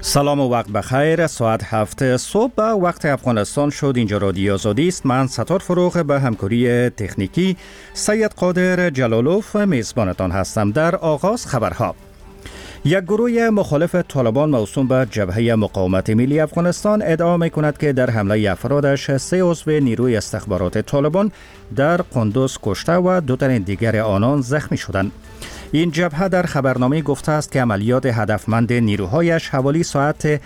سلام و وقت بخیر. ساعت 7 صبح به وقت افغانستان شد. اینجا رادیو آزادی است. من ستار فروغ به همکاری تکنیکی سید قادر جلالوف میزبانتان هستم. در آغاز خبرها. یک گروه مخالف طالبان موسوم به جبهه مقاومت ملی افغانستان ادعا می‌کند که در حمله افرادش 3 عضو نیروی استخبارات طالبان در قندوز کشته و 2 تن دیگر آنان زخمی شدند. این جبهه در خبرنامه گفته است که عملیات هدفمند نیروهایش حوالی ساعت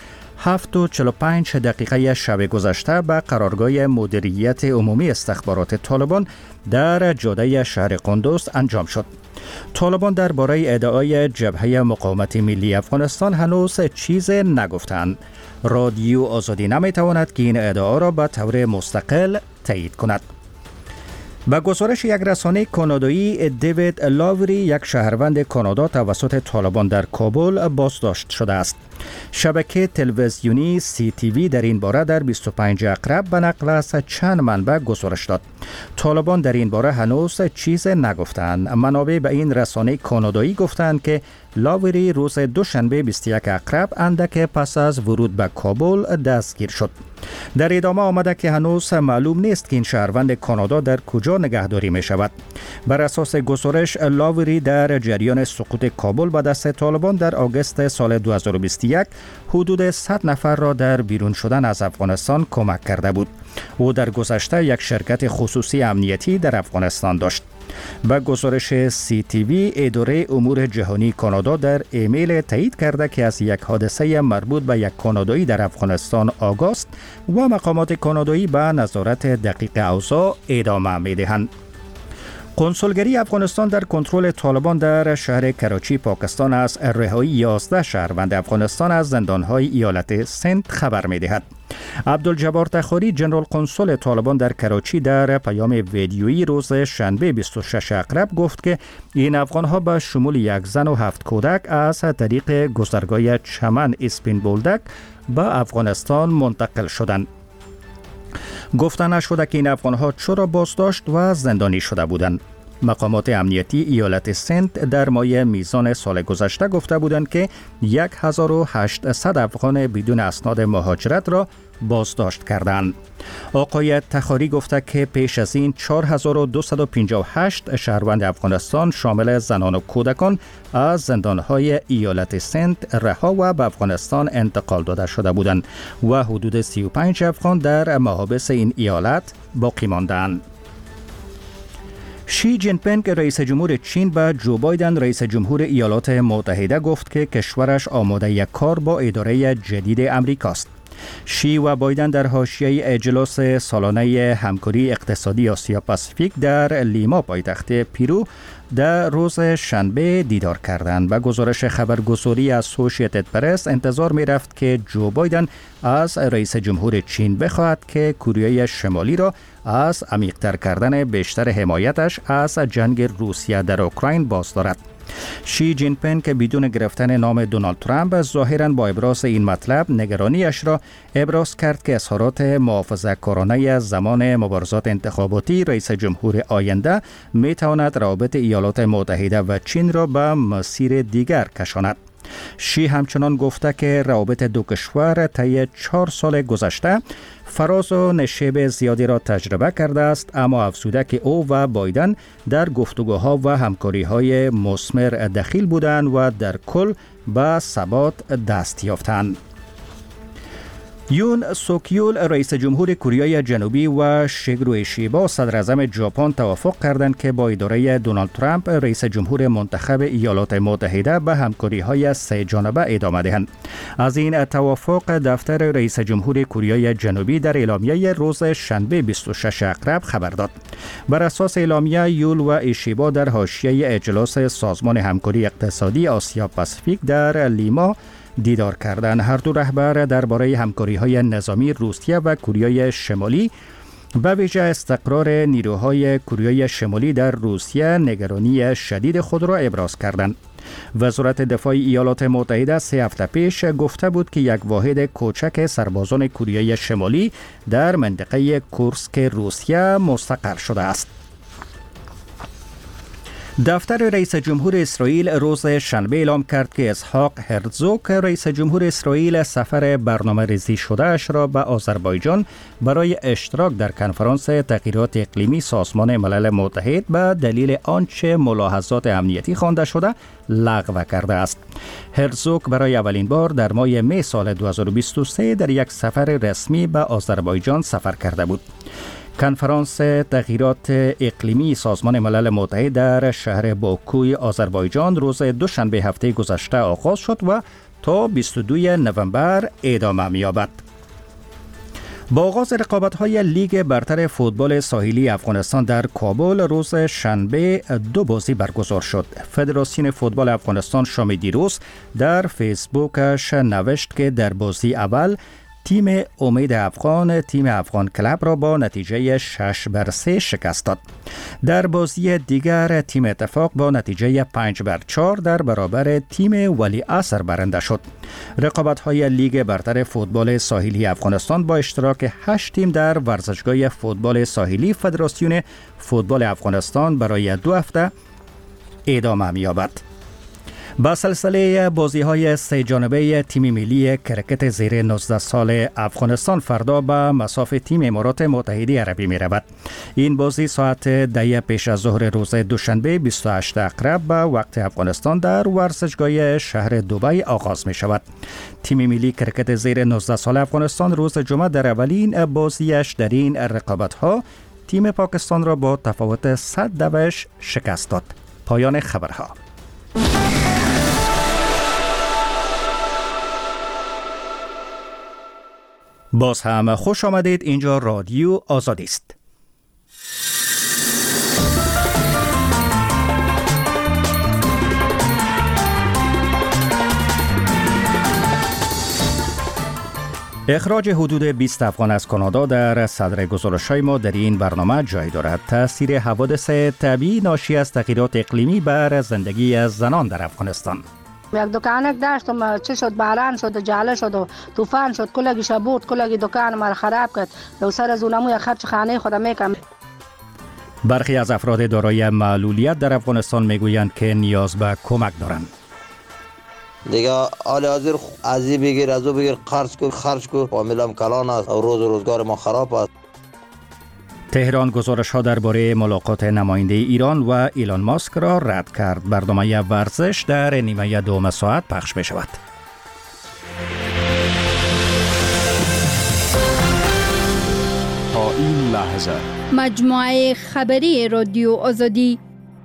7:45 شب گذشته به قرارگاه مدیریت عمومی استخبارات طالبان در جاده شهر قندوز انجام شد. طالبان درباره ادعای جبهه مقاومت ملی افغانستان هنوز چیز نگفتند. رادیو آزادی نمیتواند که این ادعا را به طور مستقل تایید کند. به گزارش یک رسانه کانادایی، دیوید لاوری، یک شهروند کانادا توسط طالبان در کابل بازداشت شده است. شبکه تلویزیونی CTV در این باره در 25 اقرب به نقل از چند منبع گزارش داد. طالبان در این باره هنوز چیز نگفتند. منابع به این رسانه کانادایی گفتند که لاوری روز دوشنبه 21 اقرب اندک پس از ورود به کابل دستگیر شد. در ادامه آمده که هنوز معلوم نیست که این شهروند کانادا در کجا نگهداری می شود. بر اساس گزارش، لاوری در جریان سقوط کابل به دست طالبان در آگوست سال 2021 حدود 100 نفر را در بیرون شدن از افغانستان کمک کرده بود. او در گذشته یک شرکت خصوصی امنیتی در افغانستان داشت. به گزارش CTV، اداره امور جهانی کانادا در ایمیل تایید کرده که از یک حادثه مربوط به یک کانادایی در افغانستان آگاه است و مقامات کانادایی به نظارت دقیق اوضاع ادامه می‌دهند. کنسولگری افغانستان در کنترل طالبان در شهر کراچی پاکستان از رهایی 11 شهروند افغانستان از زندان‌های ایالت سند خبر می‌دهد. عبدالجبار تخاری، جنرال کنسول طالبان در کراچی، در پیام ویدیویی روز شنبه 26 اقرب گفت که این افغان‌ها به شمول 1 زن و 7 کودک از طریق گذرگاه چمن اسپین بولدک به افغانستان منتقل شدند. گفته نشده که این افغان‌ها چرا بازداشت و زندانی شده بودند. مقامات امنیتی ایالت سند در ماه میزان سال گذشته گفته بودند که 1800 افغان بدون اسناد مهاجرت را بازداشت کردند. آقای تخاری گفته که پیش از این 4258 شهروند افغانستان شامل زنان و کودکان از زندان‌های ایالت سند رها و به افغانستان انتقال داده شده بودند و حدود 35 افغان در محابس این ایالت باقی ماندند. شی جین پینگ، رئیس جمهور چین، به جو بایدن، رئیس جمهور ایالات متحده گفت که کشورش آماده یک کار با اداره جدید امریکاست. شی و بایدن در حاشیه اجلاس سالانه همکاری اقتصادی آسیا پاسیفیک در لیما پایتخت پرو در روز شنبه دیدار کردند. به گزارش خبرگزاری اسوسییتد پرس انتظار می رفت که جو بایدن از رئیس جمهور چین بخواهد که کره شمالی را از عمیق‌تر کردن بیشتر حمایتش از جنگ روسیه در اوکراین باز دارد. شی جین پینگ که بدون گرفتن نام دونالد ترامپ ظاهراً با ابراز این مطلب نگرانیش را ابراز کرد که اظهارات محافظه‌کارانه زمان مبارزات انتخاباتی رئیس جمهور آینده می تواند روابط ایالات متحده و چین را به مسیر دیگر کشاند. شی همچنان گفته که روابط دو کشور طی 4 سال گذشته فراز و نشیب زیادی را تجربه کرده است، اما افزوده که او و بایدن در گفتگوها و همکاری‌های مثمر دخیل بودند و در کل به ثبات دست یافتند. یون سوکیول، رئیس جمهور کره جنوبی، و شیگرو ایشیبا، صدر اعظم ژاپن، توافق کردند که با اداره دونالد ترامپ، رئیس جمهور منتخب ایالات متحده، به همکاری‌های 3 جانبه ادامه دهند. از این توافق دفتر رئیس جمهور کره جنوبی در اعلامیه روز شنبه 26 اقرب خبر داد. بر اساس اعلامیه، یول و ایشیبا در حاشیه اجلاس سازمان همکاری اقتصادی آسیا پاسیفیک در لیما دیدار کردند. هر دو رهبر درباره همکاری‌های نظامی روسیه و کره شمالی به ویژه استقرار نیروهای کره شمالی در روسیه نگرانی شدید خود را ابراز کردند. وزارت دفاع ایالات متحده 3 هفته پیش گفته بود که یک واحد کوچک سربازان کره شمالی در منطقه کورسک روسیه مستقر شده است. دفتر رئیس جمهور اسرائیل روز شنبه اعلام کرد که اسحاق هرزوگ رئیس جمهور اسرائیل سفر برنامه‌ریزی شده اش را به آذربایجان برای اشتراک در کنفرانس تغییرات اقلیمی سازمان ملل متحد به دلیل آنچه ملاحظات امنیتی خوانده شده لغو کرده است. هرزوگ برای اولین بار در ماه می سال 2023 در یک سفر رسمی به آذربایجان سفر کرده بود. کنفرانس تغییرات اقلیمی سازمان ملل متحد در شهر باکوی آذربایجان روز دوشنبه هفته گذشته آغاز شد و تا 22 نوامبر ادامه می‌یابد. با آغاز رقابت‌های لیگ برتر فوتبال ساحلی افغانستان در کابل روز شنبه 2 بازی برگزار شد. فدراسیون فوتبال افغانستان شام دیروز در فیسبوکش نوشت که در بازی اول تیم امید افغان تیم افغان کلب را با نتیجه 6-3 شکست داد. در بازی دیگر تیم اتفاق با نتیجه 5-4 در برابر تیم ولی عصر برنده شد. رقابت‌های لیگ برتر فوتبال ساحلی افغانستان با اشتراک 8 تیم در ورزشگاه فوتبال ساحلی فدراسیون فوتبال افغانستان برای 2 هفته ادامه می‌یابد. با سلسله بازی‌های 3 جانبه تیم ملی کرکت زیر 19 سال افغانستان فردا به مصاف تیم امارات متحده عربی می‌رود. این بازی ساعت 10 پیش از ظهر روز دوشنبه 28 اکتبر به وقت افغانستان در ورزشگاه شهر دبی آغاز می‌شود. تیم ملی کرکت زیر 19 سال افغانستان روز جمعه در اولین بازیش در این رقابت‌ها تیم پاکستان را با تفاوت 100 شکست داد. پایان خبرها. باز هم خوش آمدید. اینجا رادیو آزادی است. اخراج حدود 20 افغان از کانادا در صدر گزارش‌های ما در این برنامه جای دارد. تأثیر حوادث طبیعی ناشی از تغییرات اقلیمی بر زندگی زنان در افغانستان. یک دکانک داشتم، چه شد باران شد و جاله شد و طوفان شد، کلگی شبود کلگی دکان ما خراب کرد. دو سر از اونمو خرج خانه خودم میکنم. برخی از افراد دارای معلولیت در افغانستان میگویند که نیاز به کمک دارند. دیگه حال حاضر از این بگیر از او بگیر خرج کو فامیلم کلان است و روزگار ما خراب است. تهران گزارش‌ها درباره ملاقات نماینده ایران و ایلان ماسک را رد کرد. برنامه ورزش در نیمه دوم ساعت پخش می‌شود. تا این لحظه مجموعه خبری رادیو آزادی.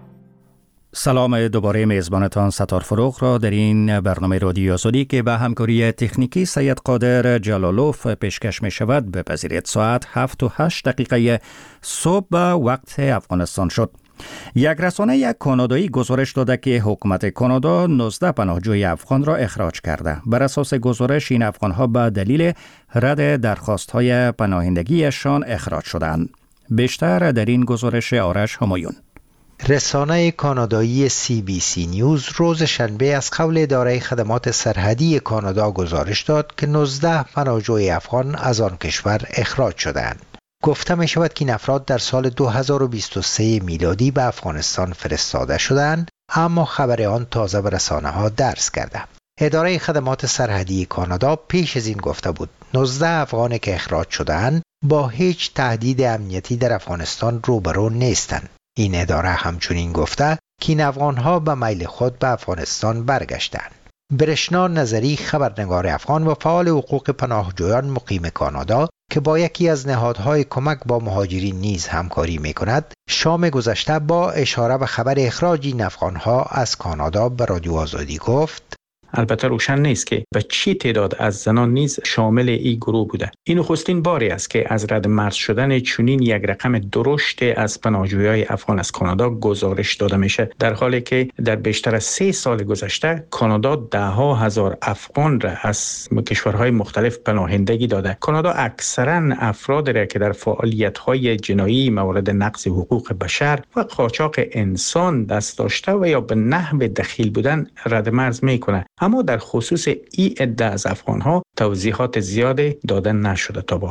سلام، دوباره میزبانتان ستار فروغ را در این برنامه رادیو آزادی که به همکاری تکنیکی سید قادر جلالوف پیشکش می شود بپذیرید. ساعت 7 و 8 دقیقه صبح به وقت افغانستان شد. یک رسانه کانادایی گزارش داده که حکومت کانادا 19 پناهجوی افغان را اخراج کرده. بر اساس گزارش این افغان‌ها به دلیل رد درخواست‌های پناهندگیشان اخراج شدند. بیشتر در این گزارش آرش همایون. رسانه کانادایی CBC نیوز روز شنبه از قول اداره خدمات سرحدی کانادا گزارش داد که 19 پناهجوی افغان از آن کشور اخراج شدند. گفته می شود که این افراد در سال 2023 میلادی به افغانستان فرستاده شدند، اما خبر آن تازه به رسانه ها درز کرده. اداره خدمات سرحدی کانادا پیش از این گفته بود 19 افغانی که اخراج شدند با هیچ تهدید امنیتی در افغانستان روبرو نیستند. این اداره همچنین گفته که این افغان‌ها به میل خود به افغانستان برگشتند. برشنا نظری، خبرنگار افغان و فعال حقوق پناهجویان مقیم کانادا که با یکی از نهادهای کمک با مهاجرین نیز همکاری می‌کند، شام گذشته با اشاره به خبر اخراج این افغان‌ها از کانادا به رادیو آزادی گفت: البته روشن نیست که به چی تعداد از زنان نیز شامل این گروه بوده. این نخستین باری است که از رد مرز شدن چنین یک رقم درشت از پناهجویان افغان از کانادا گزارش داده میشه، در حالی که در بیشتر از 3 سال گذشته کانادا 10,000 افغان را از کشورهای مختلف پناهندگی داده. کانادا اکثرا افراد را که در فعالیت‌های جنایی مورد نقض حقوق بشر و قاچاق انسان دست داشته و یا به نحو دخیل بودن رد مرز میکنه. اما در خصوص این عده از افغان‌ها توضیحات زیادی داده نشده تا به حال.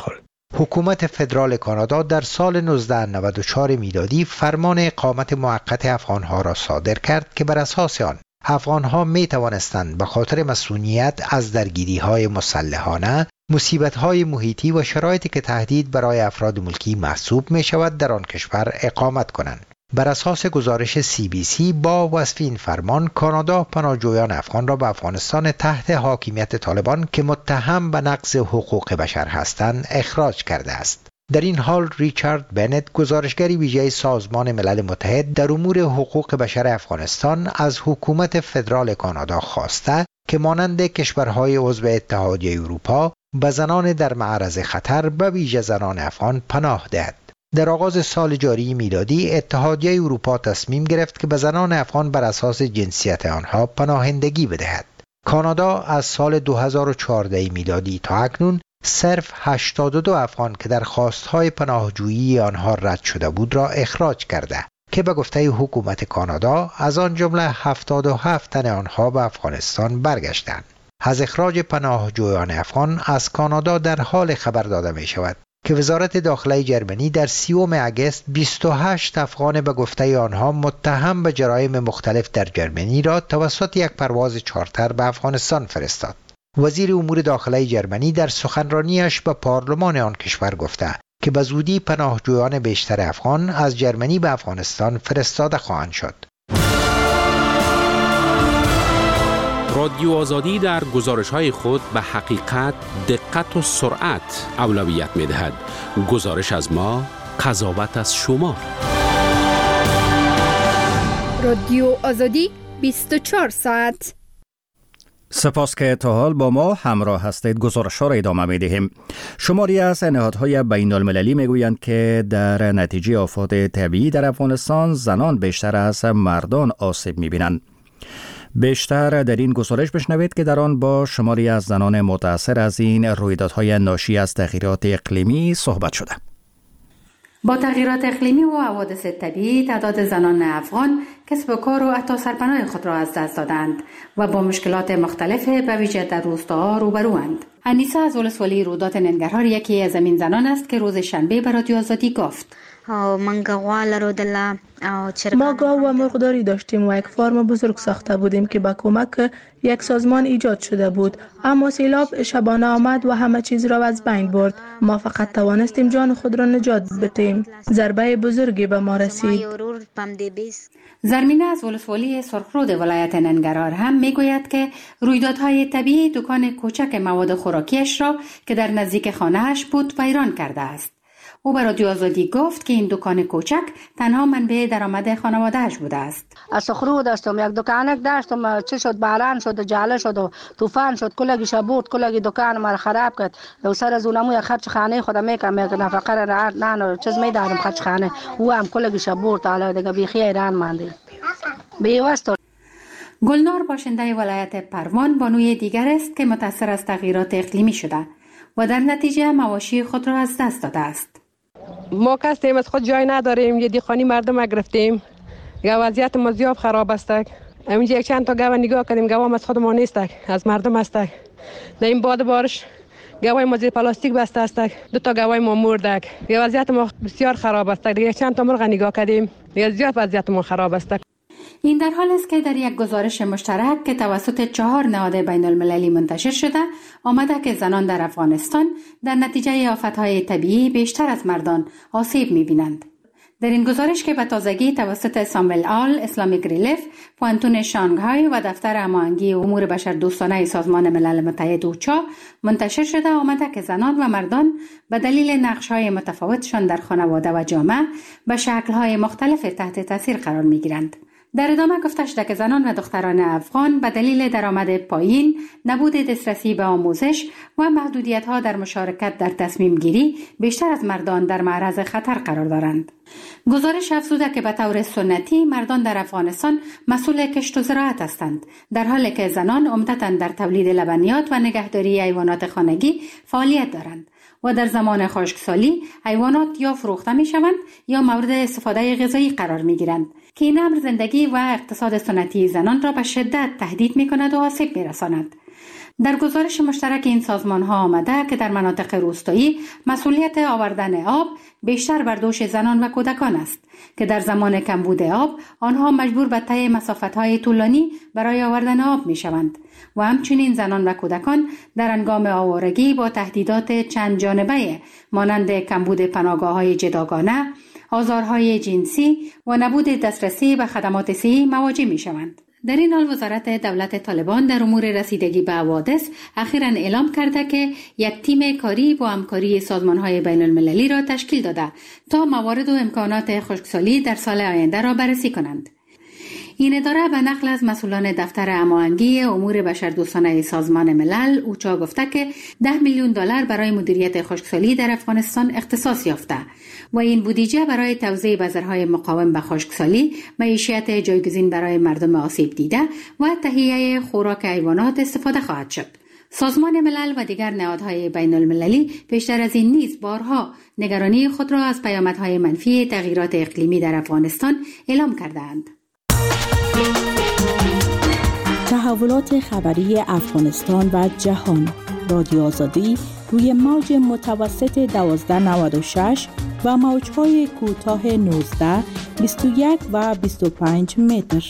حکومت فدرال کانادا در سال 1994 میلادی فرمان اقامت موقت افغانها را صادر کرد که بر اساس آن افغانها می توانستند به خاطر مسئولیت از درگیری‌های مسلحانه، مصیبت‌های محیطی و شرایطی که تهدید برای افراد ملکی محسوب می شود در آن کشور اقامت کنند. بر اساس گزارش CBC با وصف این فرمان، کانادا پناهجویان افغان را به افغانستان تحت حاکمیت طالبان که متهم به نقض حقوق بشر هستند اخراج کرده است. در این حال ریچارد بنت، گزارشگر ویژه سازمان ملل متحد در امور حقوق بشر افغانستان، از حکومت فدرال کانادا خواسته که مانند کشورهای عضو اتحادیه اروپا به زنان در معرض خطر به ویژه زنان افغان پناه دهد. در آغاز سال جاری میلادی اتحادیه اروپا تصمیم گرفت که به زنان افغان بر اساس جنسیت آنها پناهندگی بدهد. کانادا از سال 2014 میلادی تا اکنون صرف 82 افغان که در خواستهای پناهجویی آنها رد شده بود را اخراج کرده که به گفته حکومت کانادا از آن جمله 77 تن آنها به افغانستان برگشتند. از اخراج پناهجویان افغان از کانادا در حال خبر داده می شود که وزارت داخله جرمنی در 30 اگست 28 افغان به گفته آنها متهم به جرایم مختلف در جرمنی را توسط یک پرواز چارتر به افغانستان فرستاد. وزیر امور داخله جرمنی در سخنرانیش به پارلمان آن کشور گفته که به زودی پناهجویان بیشتر افغان از جرمنی به افغانستان فرستاده خواهند شد. رادیو آزادی در گزارش‌های خود به حقیقت، دقت و سرعت اولویت می‌دهد. گزارش از ما، قضاوت از شما. رادیو آزادی 24 ساعت. سپاس که تا حال با ما همراه هستید. گزارش‌ها را ادامه می‌دهیم. شماری از نهادهای بین‌المللی می‌گویند که در نتیجه آفات طبیعی در افغانستان زنان بیشتر از مردان آسیب می‌بینند. بیشتر در این گزارش بشنوید که در آن با شماری از زنان متأثر از این رویدادهای ناشی از تغییرات اقلیمی صحبت شده. با تغییرات اقلیمی و حوادث طبیعی، تعداد زنان افغان کسب و کار و حتی سرپناه خود را از دست دادند و با مشکلات مختلف به ویژه در روستاها روبروند. انیسه از ولسوالی رودات ننگرهار یکی از این زنان است که روز شنبه به رادیو آزادی گفت: ما گاو و مرغداری داشتیم و یک فارم بزرگ ساخته بودیم که با کمک یک سازمان ایجاد شده بود، اما سیلاب شبانه آمد و همه چیز را از بین برد. ما فقط توانستیم جان خود را نجات بدهیم. ضربه بزرگی به ما رسید. زرمینه از ولسوالی سرخرود ولایت ننگرهار هم میگوید که رویدادهای طبیعی دکان کوچک مواد خوراکیش را که در نزدیک خانه‌اش بود ویران کرده است. او به رادیو آزادی گفت که این دکان کوچک تنها منبع درآمد خانواده‌اش بوده است. از سرخرود داشتم، یک دکانک داشتم، چه شد باران شد و جاله شد و طوفان شد، کلگی برد، کلگی دکان ما خراب کرد. و سر از اونمو خرج خانه خودم میکنم، نفقه را نه چیز میدارم خرج خانه، او هم کلگی برد. حالا دیگه بیخی ایران ماندی بیوست. گلنار باشنده ولایت پروان بانوی دیگر است که متأثر از تغییرات اقلیمی شده و در نتیجه مواشی خود را از دست داده است. ما کسیم از خود جای نداریم، یه دیخانی مردم گرفتیم. وضعیت ما زیاد خراب است. همینجا یک چند تا گاو نگاه کردیم، گاو از خود ما نیست، از مردم است. در این باد بارش گاوای ما زیر پلاستیک بسته است، 2 تا گاوای ما مرده. وضعیت ما بسیار خراب است. دیگه چند تا مرغ نگاه کردیم، دیگه زیاد وضعیت ما خراب است. این در حال است که در یک گزارش مشترک که توسط 4 نهاد بین المللی منتشر شده آمده که زنان در افغانستان در نتیجه آفتهای طبیعی بیشتر از مردان آسیب می‌بینند. در این گزارش که به تازگی توسط ساموئل آل، اسلامیک ریلیف، پوانتون شانگهای و دفتر هماهنگی امور بشردوستانه سازمان ملل متحد اوچا منتشر شده آمده که زنان و مردان به دلیل نقش‌های متفاوتشان در خانواده و جامعه به شکل‌های مختلف تحت تاثیر قرار می‌گیرند. در ادامه گفته شده که زنان و دختران افغان به دلیل درآمد پایین، نبود دسترسی به آموزش و محدودیت‌ها در مشارکت در تصمیم گیری بیشتر از مردان در معرض خطر قرار دارند. گزارش افزوده که به طور سنتی مردان در افغانستان مسئول کشت و زراعت هستند، در حالی که زنان عمدتاً در تولید لبنیات و نگهداری حیوانات خانگی فعالیت دارند و در زمان خشکسالی حیوانات یا فروخته می‌شوند یا مورد استفاده غذایی قرار می‌گیرند که این امر زندگی و اقتصاد سنتی زنان را به شدت تهدید می‌کند و آسیب می‌رساند. در گزارش مشترک این سازمان‌ها آمده که در مناطق روستایی مسئولیت آوردن آب بیشتر بر دوش زنان و کودکان است که در زمان کمبود آب آنها مجبور به طی مسافت‌های طولانی برای آوردن آب می‌شوند و همچنین زنان و کودکان در هنگام آوارگی با تهدیدات چند جانبه مانند کمبود پناهگاه‌های جداگانه، آزارهای جنسی و نبود دسترسی به خدمات صحی مواجه می‌شوند. در این حال وزارت دولت طالبان در امور رسیدگی به حوادث اخیراً اعلام کرده که یک تیم کاری با همکاری سازمان‌های بین‌المللی را تشکیل داده تا موارد و امکانات خشکسالی در سال آینده را بررسی کنند. این اداره به نقل از مسئولان دفتر هماهنگی امور بشردوستانه سازمان ملل اوچا گفته که $10 میلیون برای مدیریت خشکسالی در افغانستان اختصاص یافته و این بودجه برای توزیع بذرهای مقاوم به خشکسالی، معیشت جایگزین برای مردم آسیب دیده و تهیه خوراک حیوانات استفاده خواهد شد. سازمان ملل و دیگر نهادهای بین المللی پیشتر از این نیز بارها نگرانی خود را از پیامدهای منفی تغییرات اقلیمی در افغانستان اعلام کردند. تحولات خبری افغانستان و جهان. رادیو آزادی روی موج متوسط 1296 و موج‌های کوتاه 19، 21 و 25 متر.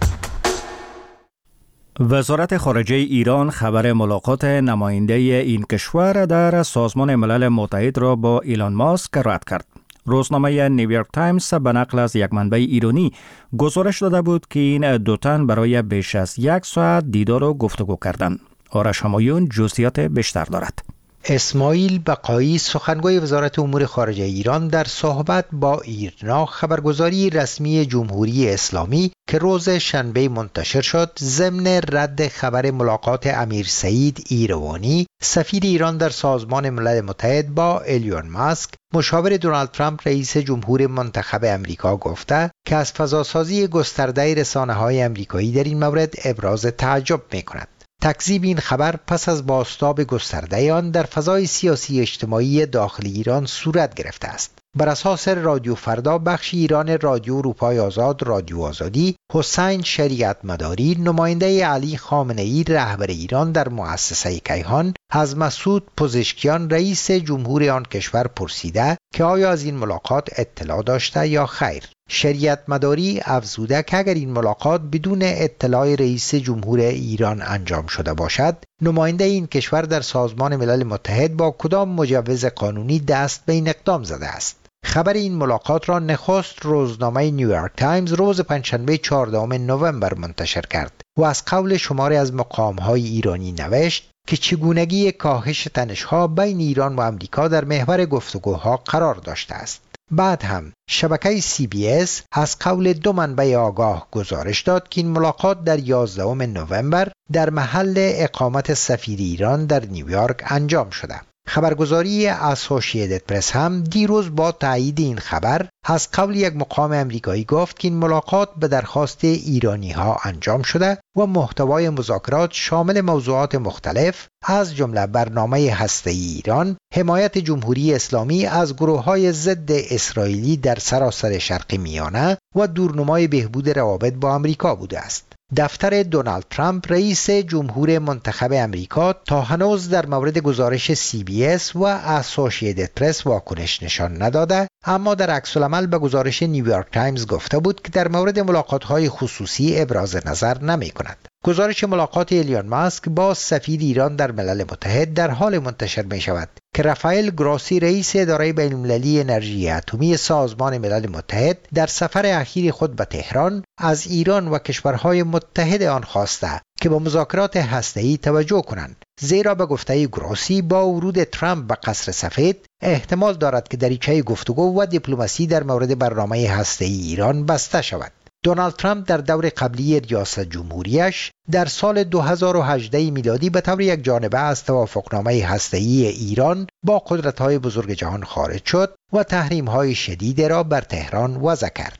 وزارت خارجه ایران خبر ملاقات نماینده این کشور در سازمان ملل متحد را با ایلان ماسک رد کرد. روزنامه نیویورک تایمز به نقل از یک منبع ایرانی گزارش داده بود که این دو تن برای بیش از 1 ساعت دیدار و گفتگو کردند. آرش همایون جزئیات بیشتر دارد. اسماعیل بقایی سخنگوی وزارت امور خارجه ایران در صحبت با ایرنا خبرگزاری رسمی جمهوری اسلامی که روز شنبه منتشر شد ضمن رد خبر ملاقات امیر سعید ایروانی سفیر ایران در سازمان ملل متحد با ایلون ماسک مشاور دونالد ترامپ رئیس جمهور منتخب امریکا گفته که از فضاسازی گسترده رسانه‌های امریکایی در این مورد ابراز تعجب می‌کند. تکذیب این خبر پس از بازتاب گسترده آن در فضای سیاسی اجتماعی داخل ایران صورت گرفته است. بر اساس رادیو فردا بخش ایران رادیو اروپای آزاد رادیو آزادی، حسین شریعت مداری نماینده علی خامنه ای رهبر ایران در مؤسسه کیهان از مسعود پزشکیان رئیس جمهور آن کشور پرسیده که آیا از این ملاقات اطلاع داشته یا خیر. شریعت مداری افزوده که اگر این ملاقات بدون اطلاع رئیس جمهور ایران انجام شده باشد، نماینده این کشور در سازمان ملل متحد با کدام مجوز قانونی دست به این اقدام زده است. خبر این ملاقات را نخست روزنامه نیویورک تایمز روز پنجشنبه 14 نوامبر منتشر کرد و از قول شماری از مقام‌های ایرانی نوشت که چگونگی کاهش تنش‌ها بین ایران و آمریکا در محور گفتگوها قرار داشته است. بعد هم شبکه CBS از قول دو منبع آگاه گزارش داد که این ملاقات در 11 نوامبر در محل اقامت سفیر ایران در نیویورک انجام شده. خبرگزاری اسوسییتد پرس هم دیروز با تایید این خبر از قول یک مقام امریکایی گفت که این ملاقات به درخواست ایرانی ها انجام شده و محتوای مذاکرات شامل موضوعات مختلف از جمله برنامه هسته‌ای ایران، حمایت جمهوری اسلامی از گروه‌های ضد اسرائیلی در سراسر شرق میانه و دورنمای بهبود روابط با آمریکا بوده است. دفتر دونالد ترامپ رئیس جمهور منتخب امریکا تا هنوز در مورد گزارش CBS و اسوسییتد پرس واکنش نشان نداده، اما در عکس العمل به گزارش نیویورک تایمز گفته بود که در مورد ملاقات‌های خصوصی ابراز نظر نمی‌کند. گزارش ملاقات ایلون ماسک با سفیر ایران در ملل متحد در حال منتشر می شود که رافائل گراسی رئیس اداره بین‌المللی انرژی اتمی سازمان ملل متحد در سفر اخیر خود به تهران از ایران و کشورهای متحد آن خواسته که به مذاکرات هسته‌ای توجه کنند، زیرا به گفته گراسی با ورود ترامپ به قصر سفید احتمال دارد که دریچه گفتگو و دیپلماسی در مورد برنامه هسته‌ای ایران بسته شود. دونالد ترامپ در دور قبلی ریاست جمهوریش در سال 2018 میلادی به طور یک جانبه از توافقنامه هسته‌ای ایران با قدرت‌های بزرگ جهان خارج شد و تحریم‌های شدید را بر تهران وضع کرد.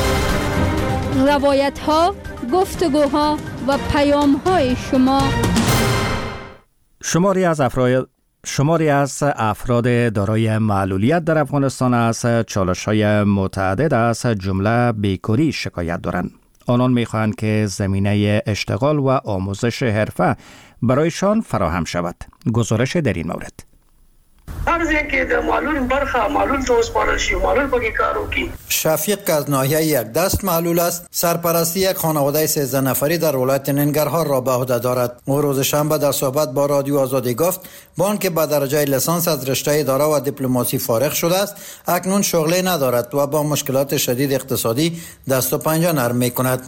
روایت‌ها، گفتگوها و پیام‌های شما. شماری از افراد دارای معلولیت در افغانستان از چالش‌های متعدد از جمله بیکاری شکایت دارند. آنان می‌خواهند که زمینه اشتغال و آموزش حرفه برایشان فراهم شود. گزارش در این مورد. هر ځکه د معلول برخه معلول ته وسپارل شي معلول پکې کار وکړي. شفیق که از ناحیه یک دست معلول است، سرپرستی یک خانواده 13 نفری در ولایت ننگرهار را به عهده دارد. او روز شنبه در صحبت با رادیو آزادی گفت با آنکه به درجه لیسانس از رشته اداره و دیپلماسی فارغ شده است، اکنون شغلی ندارد و با مشکلات شدید اقتصادی دست و پنجه نرم می‌کند.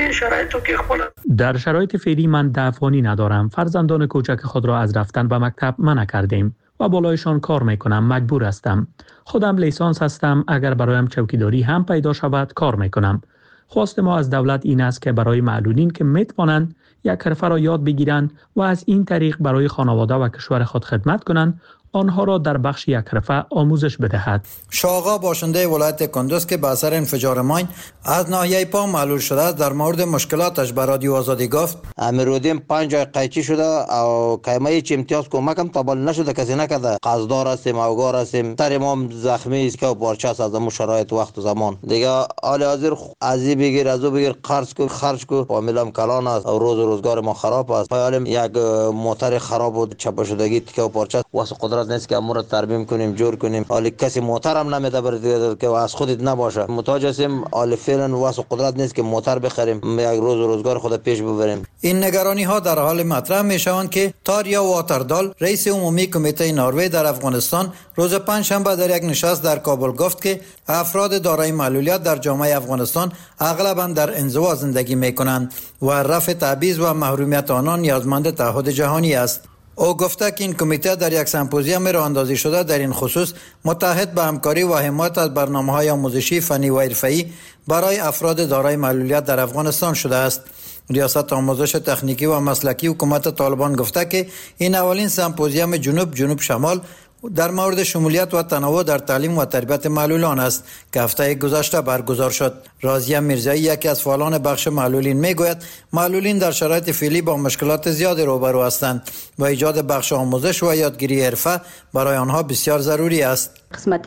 در شرایط فعلی من دفعانی ندارم. فرزندان کوچک خود را از رفتن به مکتب منع کردیم و بالایشان کار میکنم. مجبور هستم. خودم لیسانس هستم. اگر برایم چوکیداری هم پیدا شود کار میکنم. خواست ما از دولت این است که برای معلولین که میتوانند یک حرفه را یاد بگیرند و از این طریق برای خانواده و کشور خود خدمت کنند، آنها را در بخش یک حرفه آموزش بدهد. شاغا باشنده ولایت کندوز که به اثر انفجار ماین از ناحیه پا معلول شده است، در مورد مشکلاتش به رادیو آزادی گفت: امیرالدین 5 جای قیچی شده او کایمه هیچ امتیاز کمکم تابل نشده، کسی نکرده. قصدار هستیم، اوگار هستیم، تر امام زخمی است که پارچه است از شرایط وقت و زمان دیگه. حال حاضر ازی بگیر از او بگیر خرج کو فامیلم کلان است و روز روزگار ما خراب است. حالم یک موتور خراب بود، چپا شدگی تکه و پارچه واسه قدرت نیست که امور ترمیم کنیم جور کنیم. حالی کسی موتور هم نمیده برای که از خودت نباشه. محتاج هستیم حال فعلا واسه قدرت نیست که موتور بخریم یک روز روزگار خود پیش ببریم. این نگرانی ها در حال مطرح می شوند که تاریا واتردال رئیس عمومی کمیته نروژ در افغانستان روز پنجشنبه در یک نشست در کابل گفت که افراد دارای معلولیت در جامعه افغانستان اغلبا در انزوا زندگی می کنند و رفع تبعیض و محرومیت آنان نیازمند تعهد جهانی است. او گفته که این کمیته در یک سمپوزیوم راه اندازی شده در این خصوص متحد به همکاری و حمایت از برنامه‌های آموزشی فنی و حرفه‌ای برای افراد دارای معلولیت در افغانستان شده است. ریاست آموزش تکنیکی و مسلکی حکومت طالبان گفته که این اولین سمپوزیوم جنوب شمال در مورد شمولیت و تنوع در تعلیم و تربیت معلولان است که هفته گذشته برگزار شد. راضیه میرزایی یکی از فعالان بخش معلولین میگوید معلولین در شرایط فعلی با مشکلات زیادی روبرو هستند و ایجاد بخش آموزش و یادگیری حرفه برای آنها بسیار ضروری است. قسمت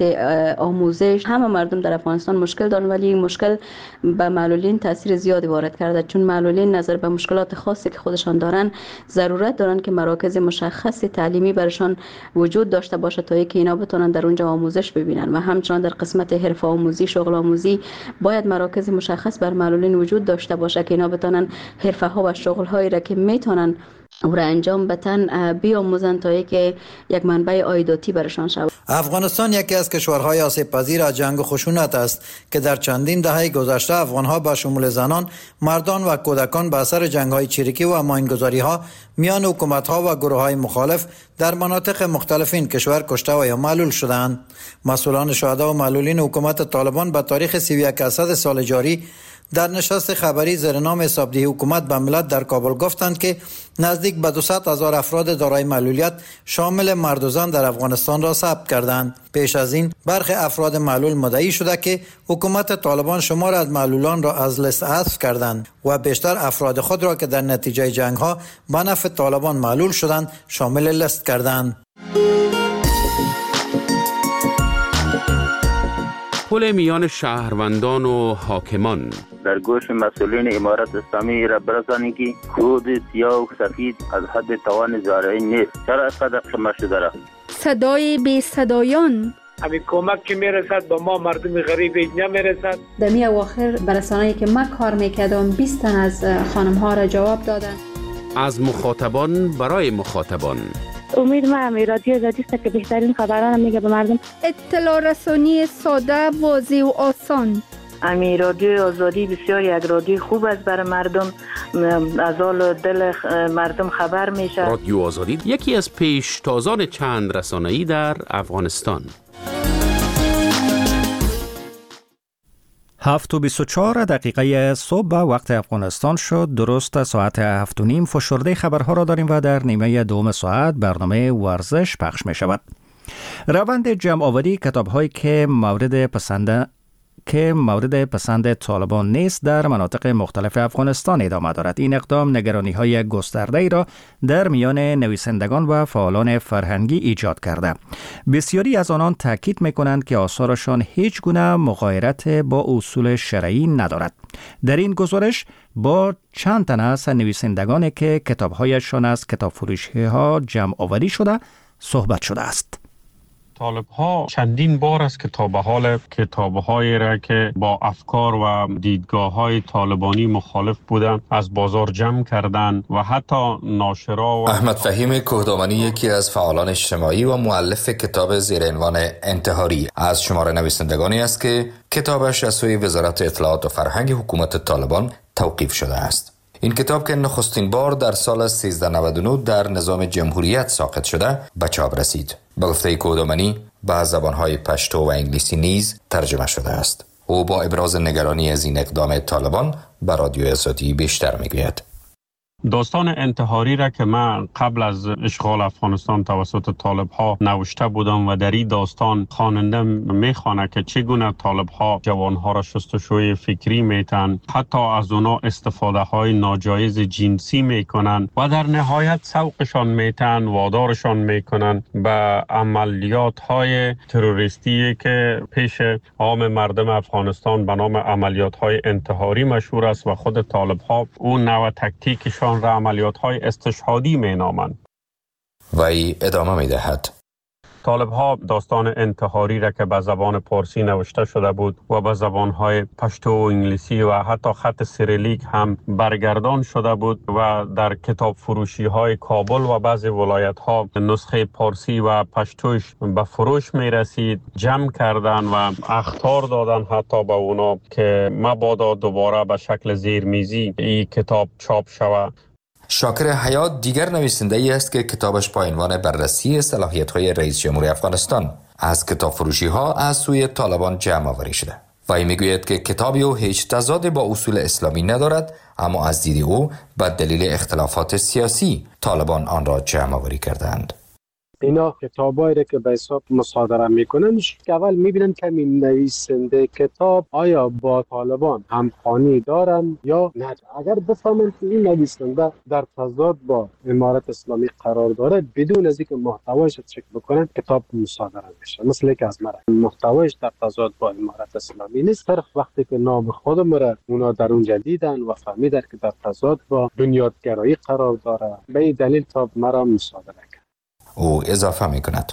آموزش همه مردم در افغانستان مشکل دارند، ولی این مشکل به معلولین تاثیر زیادی وارد کرده، چون معلولین نظر به مشکلات خاصی که خودشان دارند ضرورت دارند که مراکز مشخص تعلیمی برشان وجود داشته باشه تا اینکه اینا بتونن در اونجا آموزش ببینن. و همچنان در قسمت حرفه آموزی، شغل آموزی باید مراکز مشخص بر معلولین وجود داشته باشه که اینا بتونن حرفه ها و شغل هایی را که میتونن او را انجام بدن بیاموزند تا اینکه یک منبع عایداتی برشان شود. افغانستان یکی از کشورهای آسیب پذیر از جنگ و خشونت است که در چندین دهه گذشته افغانها به شمول زنان، مردان و کودکان به اثر جنگ‌های چریکی و ماینگذاری‌ها میان حکومت‌ها و گروه‌های مخالف در مناطق مختلف این کشور کشته و یا معلول شدند. مسئولان شهدا و معلولین حکومت طالبان به تاریخ 31 اسد سال جاری در نشست خبری زیر نام حسابدهی حکومت به ملت در کابل گفتند که نزدیک به 200,000 افراد دارای معلولیت شامل مرد و زن در افغانستان را ثبت کردند. پیش از این برخی افراد معلول مدعی شده که حکومت طالبان شمار از معلولان را از لیست حذف کردند و بیشتر افراد خود را که در نتیجه جنگ ها به نفع طالبان معلول شدند شامل لیست کردند. پل میان شهروندان و حاکمان در گوش مسئولین امارت اسلامی را برسانی که خود سیاه و سفید از حد توان زارعی نیست. چرا اینقدر شما شده را؟ صدای بی صدایان همین کمک که میرسد با ما مردم غریب نمیرسد. در می اواخر برسانه‌ای که من کار میکردم 20 تن از خانم ها را جواب دادن. از مخاطبان برای مخاطبان. امید من رادیو آزادی است که بهترین خبران میگه به مردم. اطلاع رسانی ساده، واضح و آسان. امی رادیو آزادی بسیار یک رادیو خوب است برای مردم، از حال دل مردم خبر میشه. رادیو آزادی یکی از پیشتازان چند رسانه‌ای در افغانستان. 7:24 صبح به وقت افغانستان شد. درست ساعت 7:30 فشرده خبرها را داریم و در نیمه دوم ساعت برنامه ورزش پخش می شود. روند جمع آوری کتاب‌هایی که مورد پسند طالبان نیست در مناطق مختلف افغانستان ادامه دارد. این اقدام نگرانی‌های گسترده‌ای را در میان نویسندگان و فعالان فرهنگی ایجاد کرده. بسیاری از آنان تاکید می‌کنند که آثارشان هیچ گونه مغایرت با اصول شرعی ندارد. در این گزارش با چند تن از نویسندگانی که کتابهایشان از کتاب فروشی ها جمع آوری شده صحبت شده است. طالب ها چندین بار از کتابهایی را که با افکار و دیدگاه های طالبانی مخالف بودند از بازار جمع کردند و حتی ناشرا و احمد فهیم کوهدامنی یکی از فعالان اجتماعی و مؤلف کتاب زیر عنوان انتحاری از شمار نویسندگانی است که کتابش از سوی وزارت اطلاعات و فرهنگ حکومت طالبان توقیف شده است. این کتاب که نخستین بار در سال 1399 در نظام جمهوریت ساقط شده به چاپ رسید. به گفته کوهدامنی به زبانهای پشتو و انگلیسی نیز ترجمه شده است. او با ابراز نگرانی از این اقدام طالبان به رادیو آزادی بیشتر میگوید. داستان انتحاری را که من قبل از اشغال افغانستان توسط طالب ها نوشته بودم و در این داستان خواننده میخوانه که چگونه طالب ها جوان ها را شستشوی فکری میتن، حتی از اونا استفاده های ناجایز جنسی میکنن و در نهایت سوقشان میتن، وادارشان میکنن به عملیات های تروریستی که پیش عام مردم افغانستان به نام عملیات های انتحاری مشهور است و خود طالب ها اون نوع تکتیکشان را عملیات های استشهادی می نامند. وی ادامه می دهد. طالب ها داستان انتحاری را که به زبان پارسی نوشته شده بود و به زبان های پشتو و انگلیسی و حتی خط سیریلیک هم برگردان شده بود و در کتاب فروشی های کابل و بعضی ولایت ها نسخه پارسی و پشتوش به فروش می رسید، جمع کردن و اخطار دادن حتی به اونا که مبادا دوباره به شکل زیرمیزی این کتاب چاپ شود. شاکر حیات دیگر نویسنده ای است که کتابش با عنوان بررسی صلاحیت‌های رئیس جمهور افغانستان از کتاب فروشی ها از سوی طالبان جمع آوری شده. وی میگوید که کتابی او هیچ تضادی با اصول اسلامی ندارد، اما از دید او به دلیل اختلافات سیاسی طالبان آن را جمع آوری کردند. اینا کتابایی را که به حساب مصادره میکنن که اول میبینن که نویسنده کتاب آیا با طالبان همخوانی دارن یا نه. اگر بفهمن که این نویسنده در تضاد با امارت اسلامی قرار داره، بدون از اینکه محتوایش چک بکنن کتاب مصادره میشه. مثل که از مرا محتوایش در تضاد با امارت اسلامی نیست، صرف وقتی که نام خودم را اونا در اونجا دیدن و فهمیدن که در تضاد با بنیادگرایی قرار داره، به این دلیل کتاب مرا مصادره. او اضافه می کند.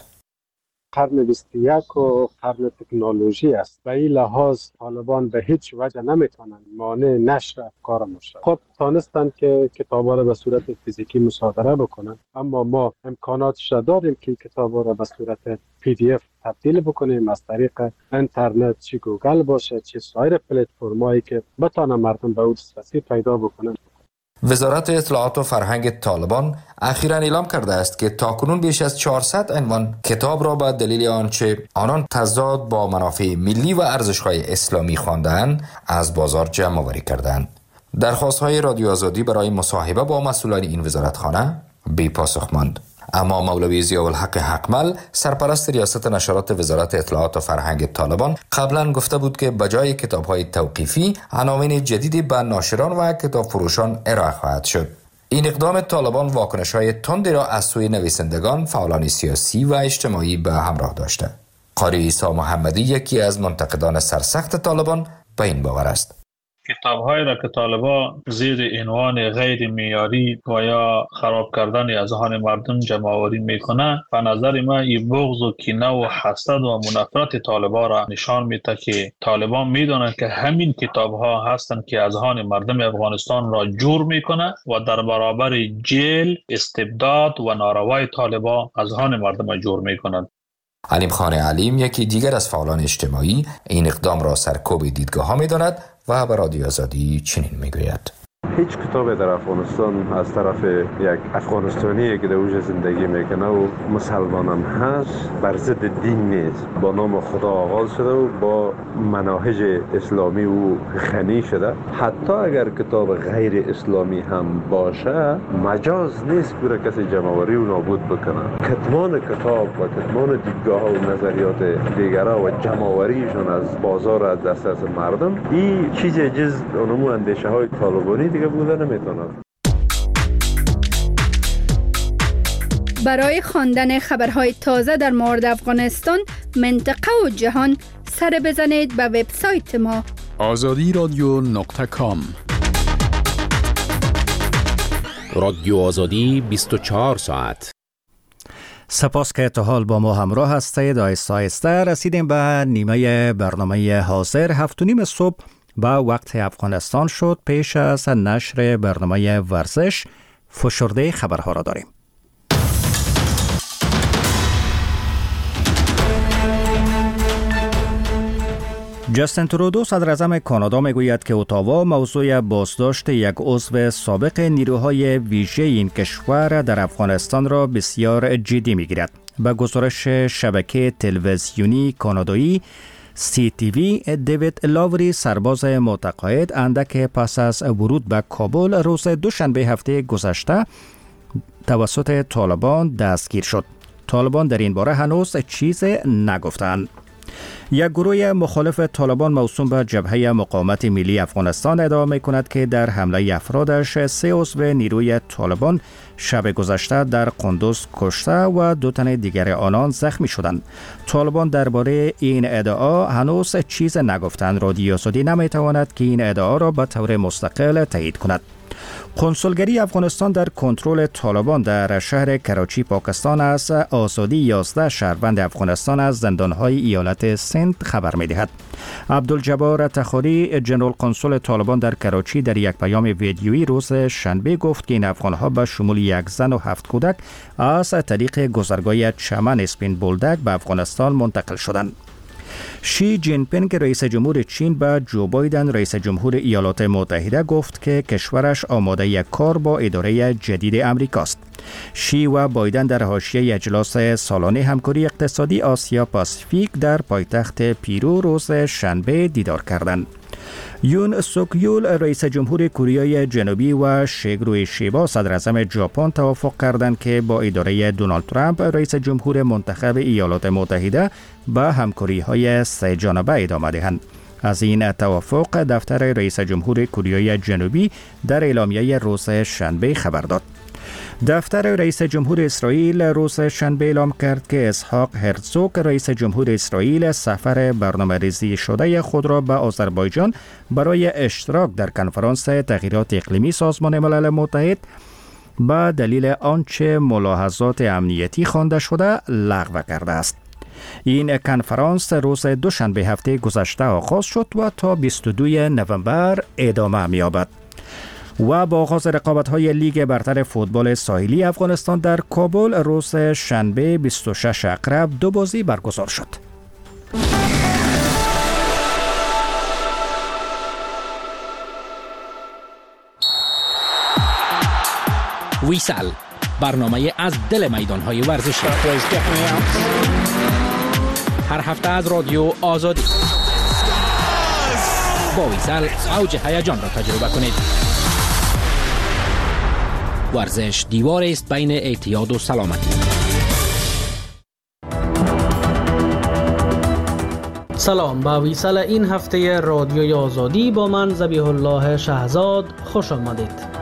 قرن 21 و قرن تکنولوژی است. به این لحاظ طالبان به هیچ وجه نمیتونن مانع نشر افکار ما شد. خود تانستن که کتابا را به صورت فیزیکی مصادره بکنن، اما ما امکاناتش داریم که کتابا را به صورت PDF تبدیل بکنیم از طریق اینترنت، چی گوگل باشه چی سایر پلتفرمایی که بتانه مردم به اون دسترسی پیدا بکنن. وزارت اطلاعات و فرهنگ طالبان اخیراً اعلام کرده است که تاکنون بیش از 400 عنوان کتاب را به دلیل آنچه آنان تضاد با منافع ملی و ارزش‌های اسلامی خواندند از بازار جمع آوری کردند. درخواست‌های رادیو آزادی برای مصاحبه با مسئولان این وزارتخانه بی پاسخ ماند. اما مولوی ضیاءالحق حقمل سرپرست ریاست نشرات وزارت اطلاعات و فرهنگ طالبان قبلا گفته بود که بجای کتاب‌های توقیفی عناوین جدیدی به ناشران و کتاب فروشان ارائه خواهد شد. این اقدام طالبان واکنش‌های تندی را از سوی نویسندگان، فعالان سیاسی و اجتماعی به همراه داشته. قاری عیسی محمدی یکی از منتقدان سرسخت طالبان به این باور است. کتاب‌هایی را که طالبان زیر عنوان غیر معیاری و یا خراب کردن اذهان مردم جمع‌آوری میکنند، به نظر من این بغض و کینه و حسد و منافرت طالبان را نشان میده که طالبان میدونند که همین کتاب‌ها هستند که اذهان مردم افغانستان را جور میکنند و در برابر جیل، استبداد و ناروای طالبان اذهان مردم را جور میکنند. علیم خان علیم یکی دیگر از فعالان اجتماعی این اقدام را سرکوب دیدگاه‌ها می‌داند و به رادیو آزادی چنین میگوید: هیچ کتابی در افغانستان از طرف یک افغانستانی که در اوج زندگی میکنه و مسلمان هم هست بر ضد دین نیست. با نام خدا آغاز شده و با مناهج اسلامی و غنی شده. حتی اگر کتاب غیر اسلامی هم باشه مجاز نیست برای کسی جمع‌آوری و نابود بکنه. کتمان کتاب و کتمان دیدگاه و نظریات دیگرها و جمع‌آوریشون از بازار از دسترس مردم، این چیز جز اونمو اندیشه های طالبانی دیگه بوده نمیتونه. برای خواندن خبرهای تازه در مورد افغانستان، منطقه و جهان، سر بزنید به وبسایت ما azadiradio.com. رادیو آزادی 24 ساعت. سپاس که تا حال با ما همراه هستید. آهسته آهسته رسیدیم به نیمه برنامه حاضر. 7:30 صبح با وقت افغانستان شد. پیش از نشر برنامه ورزش فشرده خبرها را داریم. جاستین ترودو صدر اعظم کانادا میگوید که اتاوا موضوع بازداشت یک عضو سابق نیروهای ویژه این کشور در افغانستان را بسیار جدی میگیرد. به گزارش شبکه تلویزیونی کانادایی CTV، دیوید لاوری سرباز متقاعد اندک پس از ورود به کابل روز دوشنبه هفته گذشته توسط طالبان دستگیر شد. طالبان در این باره هنوز چیز نگفتند. یک گروه مخالف طالبان موسوم به جبهه مقاومت ملی افغانستان ادعا می‌کند که در حمله افرادش 3 عضو نیروی طالبان شب گذشته در قندوز کشته و 2 تن دیگر آنان زخمی شدند. طالبان درباره این ادعا هنوز چیز نگفتند. رادیو آزادی نمی‌تواند که این ادعا را به طور مستقل تایید کند. کنسولگری افغانستان در کنترل طالبان در شهر کراچی پاکستان از آزادی 11 شهروند افغانستان از زندانهای ایالت سند خبر می‌دهد. عبدالجبار تخاری جنرال کنسول طالبان در کراچی در یک پیام ویدیویی روز شنبه گفت که این افغانها به شمول 1 زن و 7 کودک از طریق گذرگاه چمن اسپین بولدک به افغانستان منتقل شدند. شی جین پینگ رئیس جمهور چین به جو بایدن رئیس جمهور ایالات متحده گفت که کشورش آماده کار با اداره جدید امریکاست. شی و بایدن در حاشیه اجلاس سالانه همکاری اقتصادی آسیا پاسیفیک در پایتخت پیرو روز شنبه دیدار کردند. یون سوک یول رئیس جمهور کره جنوبی و شیگرو ایشیبا صدر اعظم ژاپن توافق کردند که با اداره دونالد ترامپ رئیس جمهور منتخب ایالات متحده به همکاری‌های 3 جانبه ادامه دهند. از این توافق دفتر رئیس جمهور کره جنوبی در اعلامیه روز شنبه خبر داد. دفتر رئیس جمهور اسرائیل روز شنبه اعلام کرد که اسحاق هرزوگ رئیس جمهور اسرائیل سفر برنامه‌ریزی شده خود را به آذربایجان برای اشتراک در کنفرانس تغییرات اقلیمی سازمان ملل متحد به دلیل آنچه ملاحظات امنیتی خوانده شده لغو کرده است. این کنفرانس روز دوشنبه هفته گذشته آغاز شد و تا 22 نوامبر ادامه می‌یابد. و با آغاز رقابت‌های لیگ برتر فوتبال ساحلی افغانستان در کابل روز شنبه 26 اکتبر 2 بازی برگزار شد. ویسل، برنامه از دل میدان‌های ورزشی. هر هفته از رادیو آزادی. با ویسل اوج هیجان را تجربه کنید. ورزش دیوار است بین اعتیاد و سلامتی. سلام، به ویسل این هفته رادیوی آزادی با من ذبیح الله شهزاد خوش آمدید.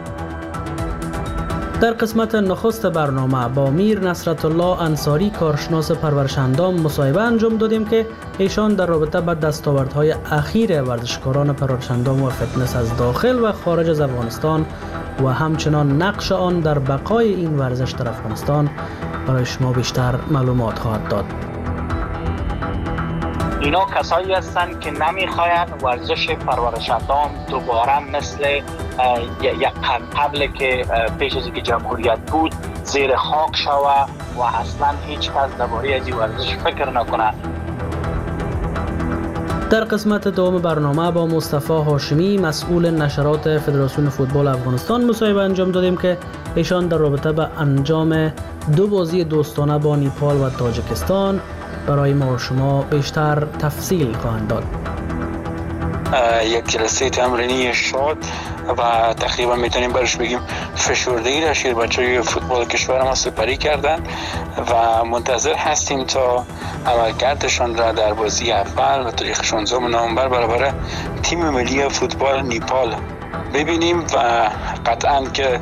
در قسمت نخست برنامه با میر نصرت الله انصاری کارشناس پرورش‌اندام مصاحبه انجام دادیم که ایشان در رابطه با دستاوردهای اخیر ورزشکاران پرورش‌اندام و فتنس از داخل و خارج از افغانستان و همچنان نقش آن در بقای این ورزش در افغانستان برای شما بیشتر معلومات خواهد داد. اینا کسایی هستند که نمیخواید ورزش پرورش‌اندام دوباره مثل یک قبل که پیش از اینکه جمهوریت بود زیر خاک شود و اصلا هیچ کس درباره از این ورزش فکر نکنه. در قسمت دوم برنامه با مصطفی هاشمی مسئول نشرات فدراسیون فوتبال افغانستان مصاحبه انجام دادیم که ایشان در رابطه با انجام 2 بازی دوستانه با نیپال و تاجیکستان برای ما و شما بیشتر تفصیل خواهند داد. یک جلسه تمرینی شاد و تقریبا میتونیم برش بگیم فشرده‌ای را شیر بچه‌های فوتبال کشور ما سپری کردن و منتظر هستیم تا عملکردشان را در بازی اول و تاریخ 16 نوامبر برابر تیم ملی فوتبال نیپال ببینیم و قطعاً که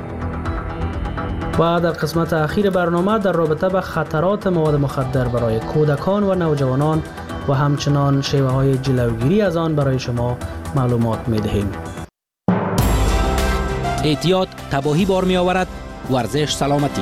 و در قسمت اخیر برنامه در رابطه با خطرات مواد مخدر برای کودکان و نوجوانان و همچنان شیوه های جلوگیری از آن برای شما معلومات می دهیم. احتیاط تباهی بار می آورد. ورزش سلامتی.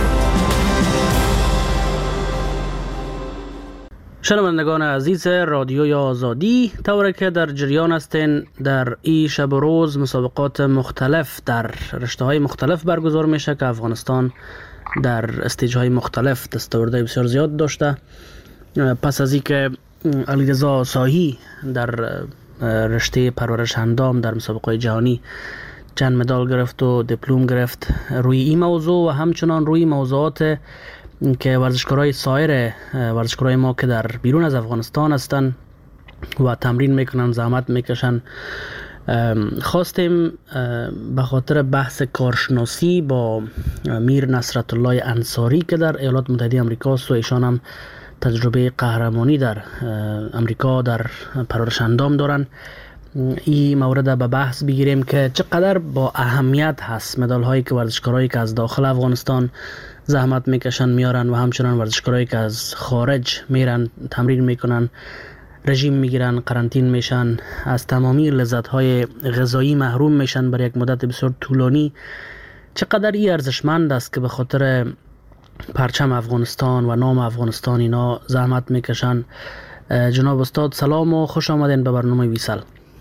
شنوندگان عزیز رادیوی آزادی، طوری که در جریان هستین در این شب و روز مسابقات مختلف در رشته‌های مختلف برگزار میشه که افغانستان در استیج‌های مختلف دستاوردهای بسیار زیاد داشته. پس از اینکه علیرضا ساهی در رشته پرورش اندام در مسابقات جهانی چند مدال گرفت و دیپلم گرفت، روی این موضوع و همچنان روی موضوعات که ورزشکارای سایر ورزشکارای ما که در بیرون از افغانستان هستن و تمرین میکنن، زحمت میکشن، خواستیم به خاطر بحث کارشناسی با میر نصرت الله انصاری که در ایالات متحده آمریکا است و ایشان هم تجربه قهرمانی در امریکا در پرورش اندام دارن، این مورد به بحث بگیریم که چقدر با اهمیت هست مدال هایی که ورزشکارایی که از داخل افغانستان زحمت میکشن میارن و همچنان ورزشکارایی که از خارج میرن تمرین میکنن، رژیم میگیرن، قرنطین میشن، از تمامی لذت های غذایی محروم میشن برای یک مدت بسیار طولانی. چقدر این ارزشمند است که به خاطر پرچم افغانستان و نام افغانستان اینا زحمت میکشن. جناب استاد سلام و خوش آمدین به برنامه ویسل.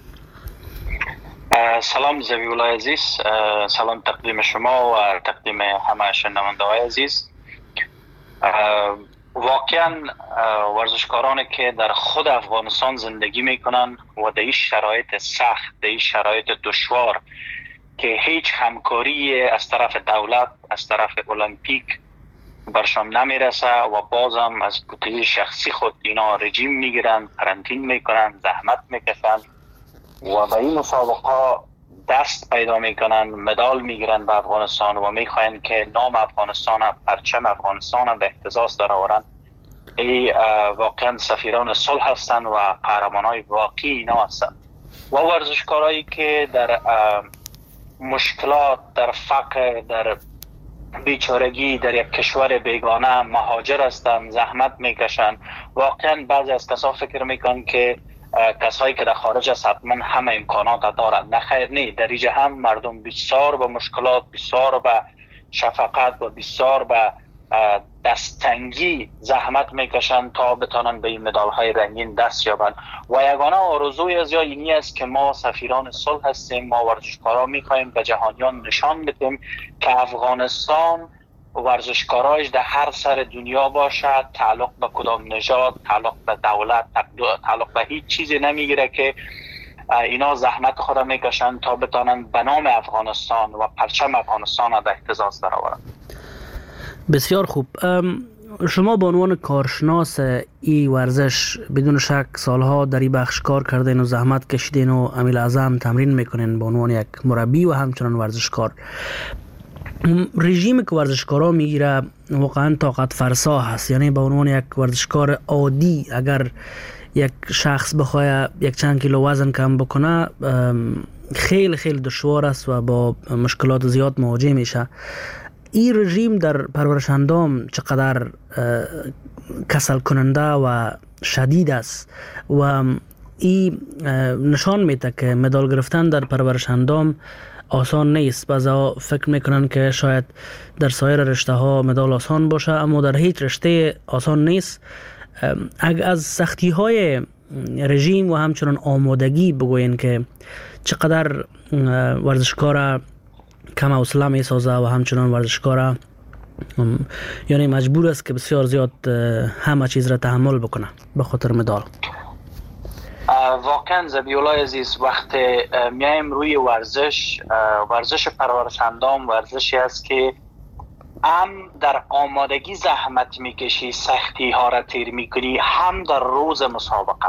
سلام زبیولای عزیز، سلام تقدیم شما و تقدیم همه شنونده‌های عزیز. واقعا ورزشکارانی که در خود افغانستان زندگی میکنن و در این شرایط سخت، در این شرایط دشوار که هیچ همکاری از طرف دولت، از طرف المپیک برشان نمیرسه و بازم از بودجه شخصی خود اینا رژیم میگیرن، قرنطین میکنن، زحمت میکشن و به این مسابقه دست پیدا میکنن، مدال میگیرن به افغانستان و میخواین که نام افغانستان، پرچم افغانستان به اهتزاز درآورن. ای واقعا سفیران صلح هستن و قهرمانای واقعی اینا هستن. و ورزشکارایی که در مشکلات، در فقر، در بیچارگی در یک کشور بیگانه مهاجر هستن، زحمت میکشن. واقعا بعضی از کسا فکر میکنن که کسایی که در خارج است حتما همه امکانات دارند. نه خیر، نه، در اینجا هم مردم بسیار به مشکلات، بسیار به شفقت و بسیار به دستتنگی زحمت میکشن تا بتانن به این مدال های رنگین دست یابن. و یگانه آرزوی از اینی است که ما سفیران صلح هستیم، ما ورزشکارا میخوایم به جهانیان نشان بدیم که افغانستان ورزشکاراش در هر سر دنیا باشد، تعلق به کدام نژاد، تعلق به دولت، تعلق به هیچ چیزی نمیگیره، که اینا زحمت خود میکشن تا بتانن به نام افغانستان و پرچم افغانستان را به اهتزاز درآورن. بسیار خوب. شما به عنوان کارشناس این ورزش بدون شک سالها در این بخش کار کردین و زحمت کشیدین و عمیل اعظم تمرین میکنین به عنوان یک مربی و همچنان ورزشکار. رژیم که ورزشکارا میگیره واقعا طاقت فرسا هست. یعنی به عنوان یک ورزشکار عادی اگر یک شخص بخواد یک چند کیلو وزن کم بکنه خیلی خیلی دشوار است و با مشکلات زیاد مواجه میشه. این رژیم در پرورش اندام چقدر کسل کننده و شدید است و این نشان میده که مدال گرفتن در پرورش اندام آسان نیست. بعضا فکر میکنن که شاید در سایر رشته ها مدال آسان باشه، اما در هیچ رشته آسان نیست. از سختی های رژیم و همچنان آمادگی بگوین که چقدر ورزشکار کم حوصله میسازه و همچنان ورزشکار یعنی مجبور است که بسیار زیاد همه چیز را تحمل بکنه به خاطر مدال. واقعا زبیولای عزیز، وقتی میایم روی ورزش پرورش اندام ورزشی است که هم در آمادگی زحمت میکشی، سختی ها را تیر میکنی، هم در روز مسابقه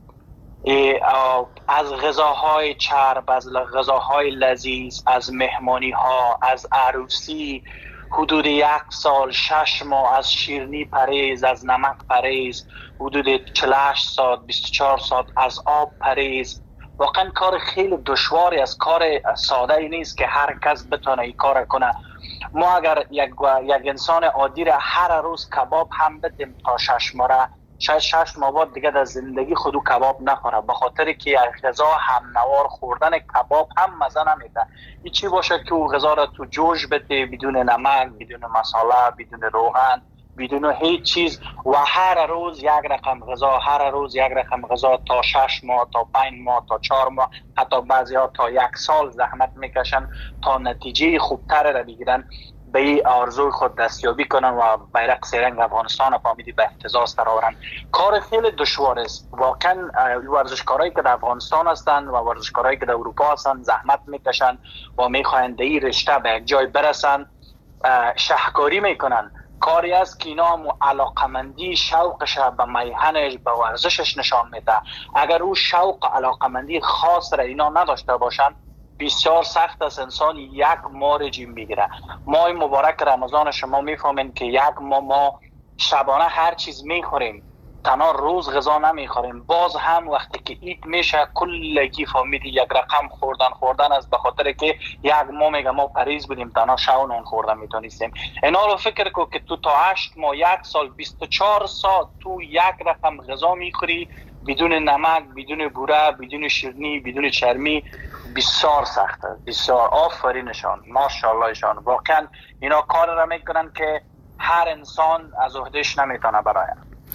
از غذاهای چرب، از غذاهای لذیذ، از مهمانی ها، از عروسی، حدود 1 سال 6 ماه از شیرینی پرهیز، از نمک پرهیز، حدود 48 ساعت 24 ساعت از آب پرهیز. واقعا کار خیلی دشواری است، کار ساده ای نیست که هر کس بتونه این کار کنه. ما اگر یک انسان عادی را هر روز کباب هم بدیم تا 6 ماه شاید 6 ماه بعد دیگه در زندگی خودو کباب نخوره، به خاطر که غذا هم نوار خوردن کباب هم مزه نمیده. این چی باشه که او غذا را تو جوش بده بدون نمک، بدون مساله، بدون روغن، بدون هیچ چیز، و هر روز یک رقم غذا، هر روز یک رقم غذا تا 6 ماه، تا 5 ماه، تا 4 ماه، حتی بعضی ها تا 1 سال زحمت میکشن تا نتیجه خوبتر را بگیرن، به این آرزوی خود دستیابی کنن و بیرق سرنگ افغانستان فامیدی به اهتزاز در آورن. کار خیلی دشوار است. واقعا ورزشکارایی که در افغانستان هستند و ورزشکارایی که در اروپا هستند زحمت میکشن و میخواهند در این رشته به یک جای برسن، شهکاری میکنن. کاری است که اینا علاقمندی شوقش به میهنش به ورزشش نشان میده. اگر او شوق علاقمندی خاص را اینا نداشته باشن، بسیار سخت است انسان 1 ماه رژیم بگیره. ماه مبارک رمضان شما میفهمین که 1 ماه ما شبانه هر چیز میخوریم، تنها روز غذا نمیخوریم. باز هم وقتی که عید میشه کلگی فهمیدی یک رقم خوردن است، به خاطر که 1 ماه میگه ما پریز بودیم تنها شو نون خوردن میتونستیم. اینا رو فکر کو که تو تا 8 ماه 1 سال 24 ساعت تو 1 رقم غذا میخوری بدون نمک، بدون بوره، بدون شیرینی، بدون چرمی. بسیار سخت است. بسیار آفرینشان، ماشاءاللهشان. واقعا اینا کار را میکنن که هر انسان از عهدهش نمیتونه براین.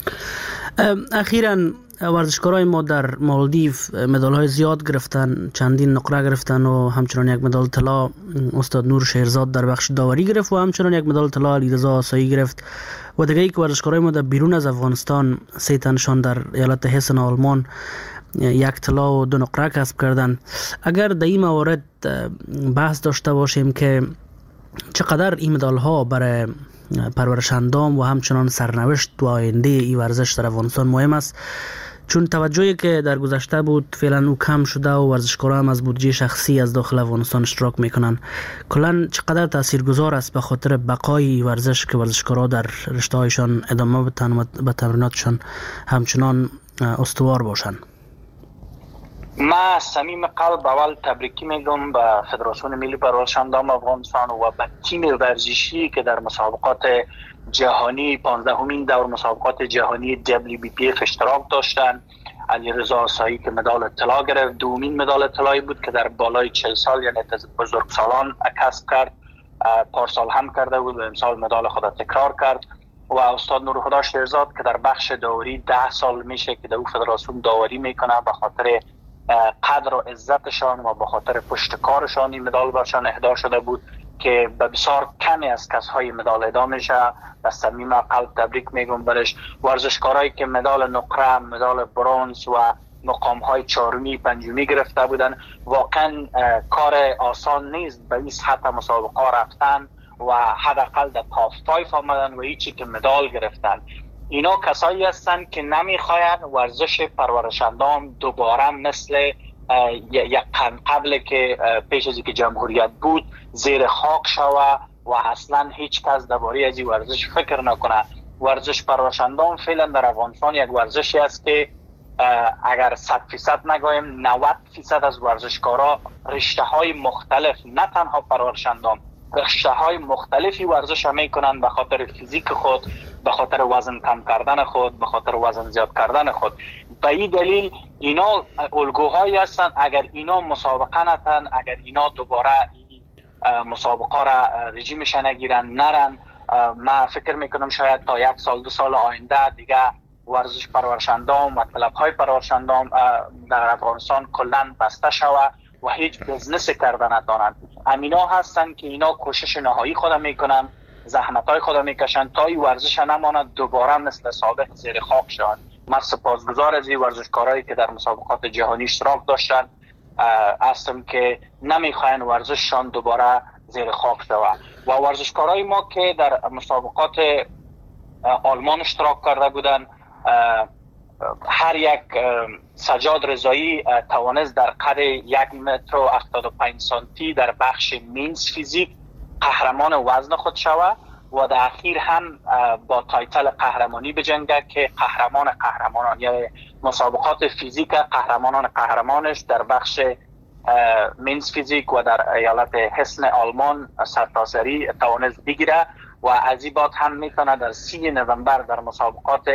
اخیراً ورزشکارای ما در مالدیو مدال های زیاد گرفتن، چندین نقره گرفتن و همچنان 1 مدال طلا استاد نور شیرزاد در بخش داوری گرفت و همچنان 1 مدال طلا علیرضا آسایی گرفت. و دیگه که ورزشکارای ما در بیرون از افغانستان 3 تنشان در ایالت هسن آلمان 1 طلا و 2 نقره کسب کردن. اگر در این موارد بحث داشته باشیم که چقدر این مدال ها برای پرورش اندام و همچنان سرنوشت و آینده این ورزش در افغانستان مهم است، چون توجهی که در گذشته بود فعلا او کم شده و ورزشکاران هم از بودجه شخصی از داخل افغانستان اشتراک میکنن. کلا چقدر تاثیرگذار است به خاطر بقای ورزش که ورزشکاران در رشته هایشان ادامه به تمریناتشان همچنان استوار باشند؟ ما صمیم قلب اول تبریکی میگم به فدراسیون ملی پرورش اندام افغانستان و به تیم ورزشی که در مسابقات جهانی 15مین دور مسابقات جهانی WBPF اشتراک داشتند. علیرضا آسایی که مدال طلا گرفت، 2مین مدال طلایی بود که در بالای 40 سال یعنی بزرگسالان کسب کرد. پارسال هم کرده بود و امسال مدال خود تکرار کرد. و استاد نورخدا شیرزاد که در بخش داوری 10 سال میشه که در او فدراسیون داوری میکنه، به خاطر قدر و عزتشان و به خاطر پشتکارشان این مدال برشان اهدا شده بود که به بسیار کمی از کسهای مدال اهدا میشه. از صمیم قلب تبریک میگم برش. ورزشکارایی که مدال نقره، مدال برنز و مقامهای 4می 5می گرفته بودن، واقعا کار آسان نیست به این سطح مسابقه رفتن و حداقل در تاپ 5 آمدن و هیچی که مدال گرفتن. اینا کسایی هستند که نمیخواین ورزش پرورش اندام دوباره مثل یک قبل که پیش از اینکه جمهوریت بود زیر خاک شوه و اصلا هیچ کس درباره از این ورزش فکر نکنه. ورزش پرورش اندام فعلا در افغانستان یک ورزشی است که اگر 100% نگویم 90% از ورزشکارا رشته های مختلف، نه تنها پرورش اندام، رشته های مختلفی ورزش میکنن به خاطر فیزیک خود، به خاطر وزن کم کردن خود، به خاطر وزن زیاد کردن خود. به این دلیل اینا الگوهایی هستن. اگر اینا مسابقه نتن، اگر اینا دوباره مسابقه را رژیمش نگیرن نرن، من فکر میکنم شاید تا 1 سال 2 سال آینده دیگه ورزش پرورش اندام و کلب های پرورش اندام در افغانستان کلا بسته شوه و هیچ بزنس کردن ندارن. امینا هستن که اینا کوشش نهایی خود میکنن، زحمت های خود میکشن تا این ورزش نماند دوباره مثل سابق زیر خاک شود. من سپاسگزار از این ورزشکارایی که در مسابقات جهانی اشتراک داشتن هستم که نمیخواین ورزششان دوباره زیر خاک شود. و ورزشکارای ما که در مسابقات آلمان اشتراک کرده بودن، هر یک سجاد رضایی توانست در قد 1 متر و 75 سانتی در بخش مینز فیزیک قهرمان وزن خود شود و در اخیر هم با تایتل قهرمانی بجنگه که قهرمانان یعنی مسابقات فیزیک قهرمانش در بخش مینز فیزیک و در ایالت هسن آلمان سرتاسری توانست بگیره و از این بعد هم میتونه در 3 نوامبر در مسابقات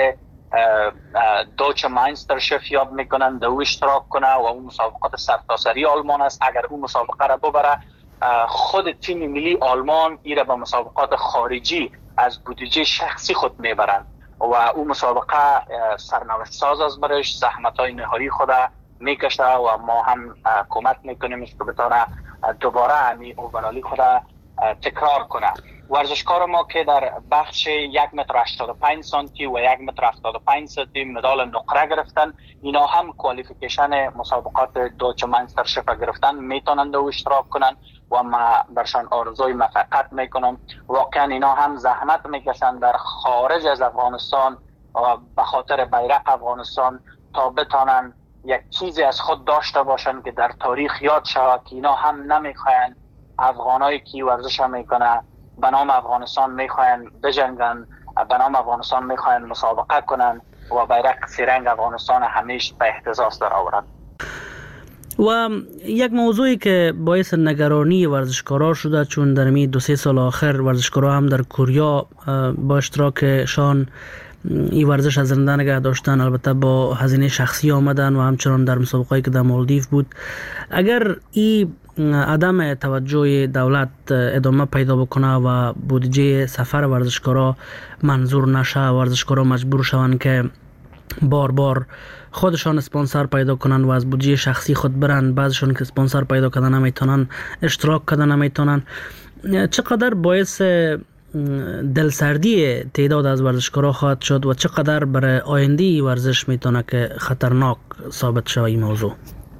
دوچ ماینستر شف یاد میکنن دو اشتراک کنه و اون مسابقات سرتاسری آلمان است. اگر اون مسابقه را ببره خود تیم ملی آلمان ایره به مسابقات خارجی از بودجه شخصی خود میبرند و اون مسابقه سرنوشت ساز از برش زحمت های نهاری خود میکشه و ما هم کمک میکنیم که بتونه دوباره همی اوورالی خود تکرار کنه. ورزشکار ما که در بخش 1 متر 85 سانتی و 1 متر 75 سانتی مدال نقره گرفتن، اینا هم کوالیفیکیشن مسابقات دوچ ماینستر شف گرفتن میتونند و اشتراک کنن و ما برشان آرزوی موفقیت میکنم. واقعا اینا هم زحمت میکشن در خارج از افغانستان و به خاطر بیرق افغانستان تا بتانن یک چیزی از خود داشته باشن که در تاریخ یاد شود که اینا هم نمیخواین افغانایی که ورزش میکنه به نام افغانستان میخواین بجنگن، به نام افغانستان میخواین مسابقه کنن و بیرق سیرنگ افغانستان همیشه به اهتزاز در آورد. و یک موضوعی که باعث نگرانی ورزشکارا شده، چون در می 2-3 سال آخر ورزشکارا هم در کوریا با اشتراکشان این ورزش از زنده نگه داشتن، البته با هزینه شخصی آمدن و همچنان در مسابقه‌ای که در مالدیو بود. اگر این عدم توجه دولت ادامه پیدا بکنه و بودجه سفر ورزشکارا منظور نشه، ورزشکارا مجبور شوند که بار بار خودشان اسپانسر پیدا کنن و از بودجه شخصی خود برن، بعضشون که اسپانسر پیدا کردن نمیتونن، اشتراک کردن نمیتونن، چقدر باعث دلسردی تعداد از ورزشکارا خواهد شد و چقدر برای آینده ورزش میتونه که خطرناک ثابت شود این موضوع؟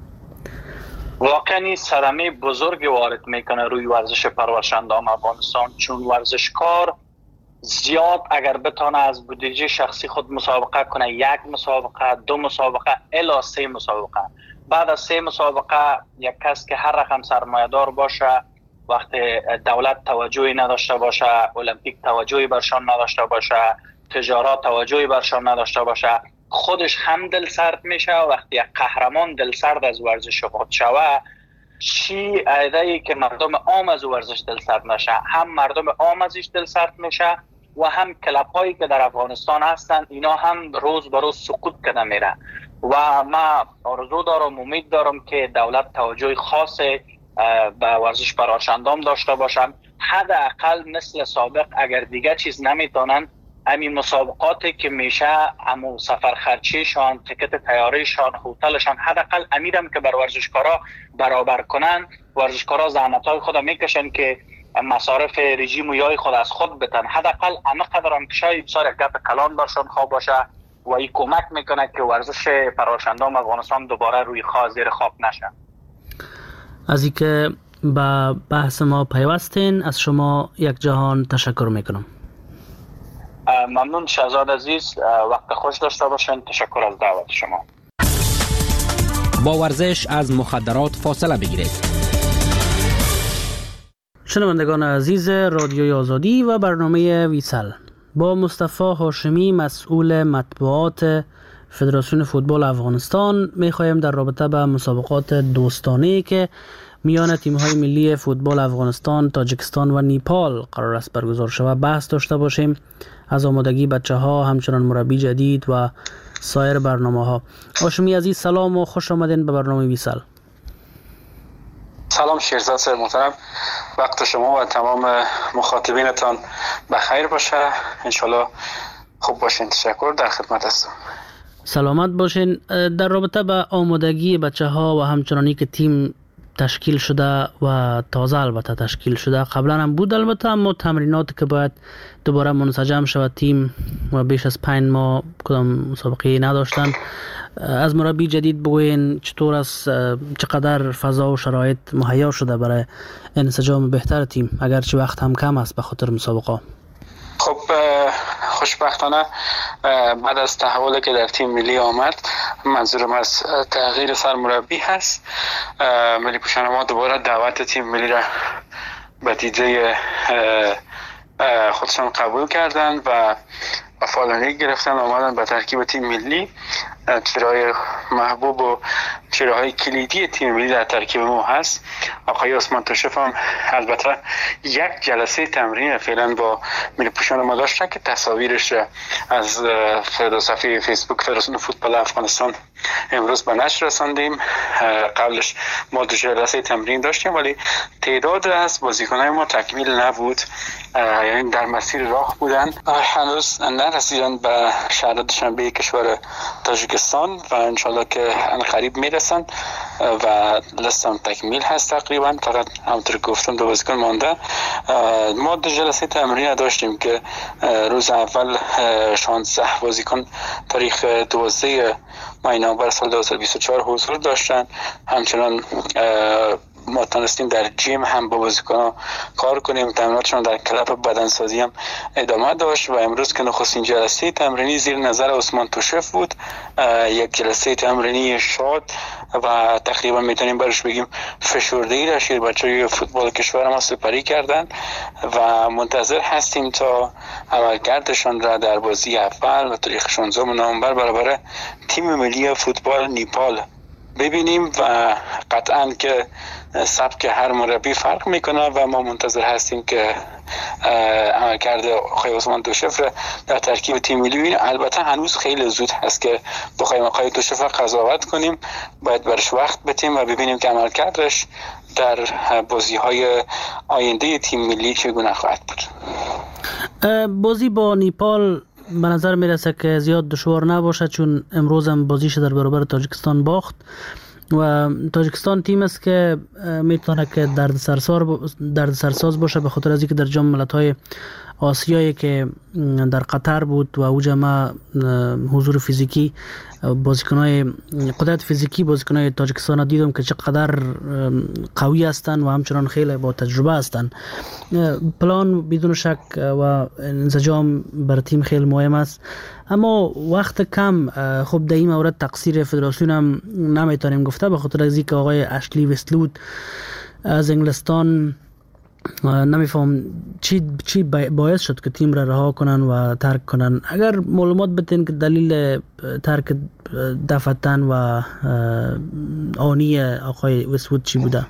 واقعا صدمه بزرگی وارد میکنه روی ورزش پرورشندام افغانستان، چون ورزشکار زیاد اگر بتانه از بودجه شخصی خود مسابقه کنه، 1 مسابقه، 2 مسابقه الی 3 مسابقه، بعد از 3 مسابقه یک کس که هر رقم سرمایه‌دار باشه، وقتی دولت توجهی نداشته باشه، المپیک توجهی برشان نداشته باشه، تجارت توجهی برشان نداشته باشه، خودش هم دل سرد میشه. وقتی یک قهرمان دل سرد از ورزش خود شوه، چی ایده‌ای که مردم عام از ورزش دل سرد نشه، هم مردم عام ازش دل سرد میشه و هم کلاب هایی که در افغانستان هستن اینا هم روز به روز سقوط کنه میره. و ما آرزو دارم، امید دارم که دولت توجه خاص به ورزش پرورشندام داشته باشن. حداقل مثل سابق اگر دیگه چیز نمیتونن، همین مسابقاتی که میشه همون سفر خرچیشان، تکت تیاریشان، هتلشان، حداقل امیرم که بر ورزشکارا برابر کنن. ورزشکارا زحمت‌های خود میکشن که مصارف رژیم و یای خود از خود بتن، حداقل همه قدر هم که شاید بسیار گپ کلان برشان خواب باشه و این کمک میکنه که ورزش پرورشندام افغانستان دوباره روی زیر خاک نشه. از اینکه به بحث ما پیوستین، از شما یک جهان تشکر میکنم. ممنون شهزاد عزیز، وقت خوش داشته باشین. تشکر از دعوت شما. با ورزش از مخدرات فاصله بگیرید. شنوندگان عزیز رادیوی آزادی و برنامه ویسل، با مصطفی هاشمی مسئول مطبوعات فدراسیون فوتبال افغانستان میخواهیم در رابطه با مسابقات دوستانه‌ای که میان تیم‌های ملی فوتبال افغانستان، تاجیکستان و نیپال قرار است برگزار شود بحث داشته باشیم، از آمادگی بچه‌ها، همچنان مربی جدید و سایر برنامه‌ها. هاشمی عزیز سلام و خوش آمدین به برنامه ویسل. سلام شیرزاد صاحب محترم، وقت شما و تمام مخاطبینتان بخیر باشه، انشالله خوب باشین. تشکر، در خدمت هستم. سلامت باشین. در رابطه با آمادگی بچه‌ها و همچنانی که تیم تشکیل شده و تازه البته تشکیل شده، قبلا هم بود البته، اما تمرینات که باید دوباره منسجم شود تیم و بیش از 5 ماه کدام مسابقه نداشتن، از مربی جدید بگوین چطور است، چقدر فضا و شرایط مهیا شده برای انسجام بهتر تیم اگرچه وقت هم کم است به خاطر مسابقه؟ خب خوشبختانه بعد از تحولی که در تیم ملی آمد، منظورم از تغییر سرمربی هست، ملی پوشان ما دوباره دعوت تیم ملی را به دیده خودشان قبول کردن و فعالیت گرفتن، آمدن به ترکیب تیم ملی. چهره‌های محبوب و چهره‌های کلیدی تیم ملی در ترکیب ما هست. آقای عثمان توشف هم البته یک جلسه تمرین فعلا با ملی پوشان ما داشتن که تصاویرش از صفحه فیسبوک فدراسیون فوتبال افغانستان امروز به نشر رساندیم. قبلش ما 2 جلسه تمرین داشتیم ولی تعداد از بازیکنان ما تکمیل نبود، یعنی در مسیر راه بودن، هنوز نرسیدن به شهر دوشنبه کشور تاجیکستان و انشالله که قریب میرسن و لستم تکمیل هست. تقریبا فقط همونطور گفتم 2 بازیکن مانده. ما 2 جلسه تمرین داشتیم که روز اول 16 بازیکن تاریخ 12 ماه نوامبر سال 2024 حضور داشتن. همچنان ما تونستیم در جیم هم با بازیکن‌ها کار کنیم، تمریناتشون در کلاب بدنسازی هم ادامه داشت و امروز که نخستین جلسه تمرینی زیر نظر عثمان توشف بود، یک جلسه تمرینی شاد و تقریبا میتونیم برش بگیم فشرده‌ای را شیر بچه‌های فوتبال کشور ما سپری کردن و منتظر هستیم تا عملکردشان را در بازی اول و تاریخ 16 نوامبر برابر تیم ملی فوتبال نیپال ببینیم و قطعاً که سبک هر مربی فرق میکنه و ما منتظر هستیم که عملکرد آقای عثمان توشف در ترکیب تیم ملی ببینیم. البته هنوز خیلی زود هست که بخوایم آقای توشف قضاوت کنیم، باید برش وقت بدیم و ببینیم که عملکردش در بازی‌های آینده تیم ملی چگونه خواهد بود. بازی با نیپال به نظر میرسه که زیاد دشوار نباشه، چون امروز هم بازیش در برابر تاجیکستان باخت و تاجیکستان تیم است که میتونه که دردسرساز باشه به خاطر از اینکه در جام ملت‌های آسیایی که در قطر بود و اوجا ما حضور فیزیکی بازیکن‌های قدرت فیزیکی بازیکن‌های تاجیکستان دیدم که چقدر قوی هستند و همچنان خیلی با تجربه هستند. پلان بدون شک و انسجام بر تیم خیلی مهم است، اما وقت کم. خب در این مورد تقصیر فدراسیون هم نمیتونیم گفته به خاطر از اینکه آقای اشلی وستلود از انگلستان نمیفهم چی باعث شد که تیم را رها کنن و ترک کنن. اگر معلومات بدین که دلیل ترک دفتن و آنی آقای وستلود چی بوده؟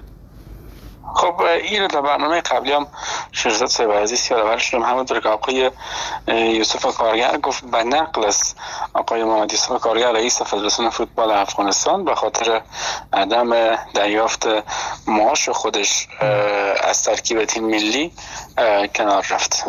خب این در برنامه قبلی هم شهرزاد صاحب عزیز یادآور شدم، همونطور که آقای یوسف کارگر گفت به نقل از آقای محمد یوسف کارگر رئیس فدراسیون فوتبال افغانستان به خاطر عدم دریافت معاش خودش از ترکیب تیم ملی کنار رفت.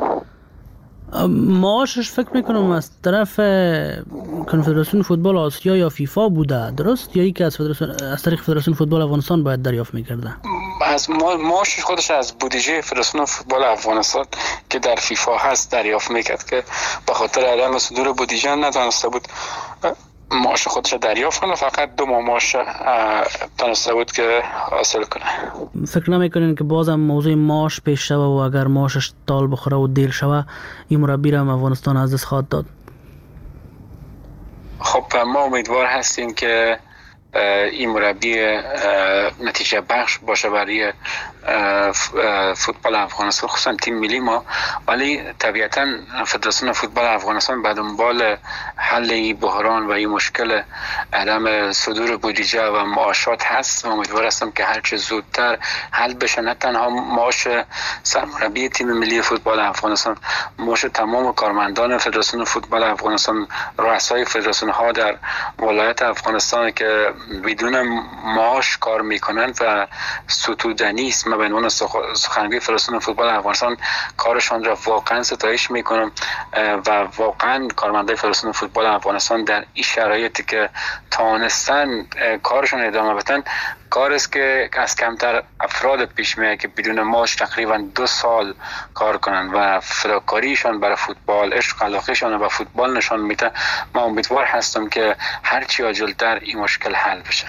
معاشش فکر میکنم از طرف کنفدراسیون فوتبال آسیا یا فیفا بوده، درست؟ یا ای که از طریق فدراسیون فوتبال افغانستان باید دریافت میکرده؟ از معاشش خودش از بودجه فدراسیون فوتبال افغانستان که در فیفا هست دریافت میکرد که به خاطر عدم صدور بودجه نتونسته بود معاش خودش دریافت کنه، فقط 2 ماه معاش تونسته بود که حاصل کنه. فکر نمیکنین که بازم موضوع معاش پیش شوه و اگر معاشش تال بخوره و دیر شوه این مربی را افغانستان از دست خواهد داد؟ خب ما امیدوار هستیم که این مربی نتیجه بخش باشه برای فوتبال افغانستان، خصوصا تیم ملی ما، ولی طبیعتا فدراسیون فوتبال افغانستان به دنبال حل این بحران و این مشکل عدم صدور بودجه و معاشات هست. امیدوار هستم که هرچه زودتر حل بشه، نه تنها معاش سرمربی تیم ملی فوتبال افغانستان، معاش تمام کارمندان فدراسیون فوتبال افغانستان، رؤسای فدراسیون ها در ولایت افغانستان که بدون معاش کار میکنن و ستودنی است. من به عنوان سخنگوی فدراسیون فوتبال افغانستان کارشان را واقعا ستایش میکنم و واقعا کارمندای فدراسیون فوتبال افغانستان در این شرایطی که توانستن کارشان ادامه بدن، کار است که از کمتر افراد پیش میاد که بدون معاش تقریبا 2 سال کار کنن و فداکاریشان برای فوتبال، عشق علاقهشان به فوتبال نشان میده. من امیدوار هستم که هر چی عاجل‌تر این مشکل حل بشه.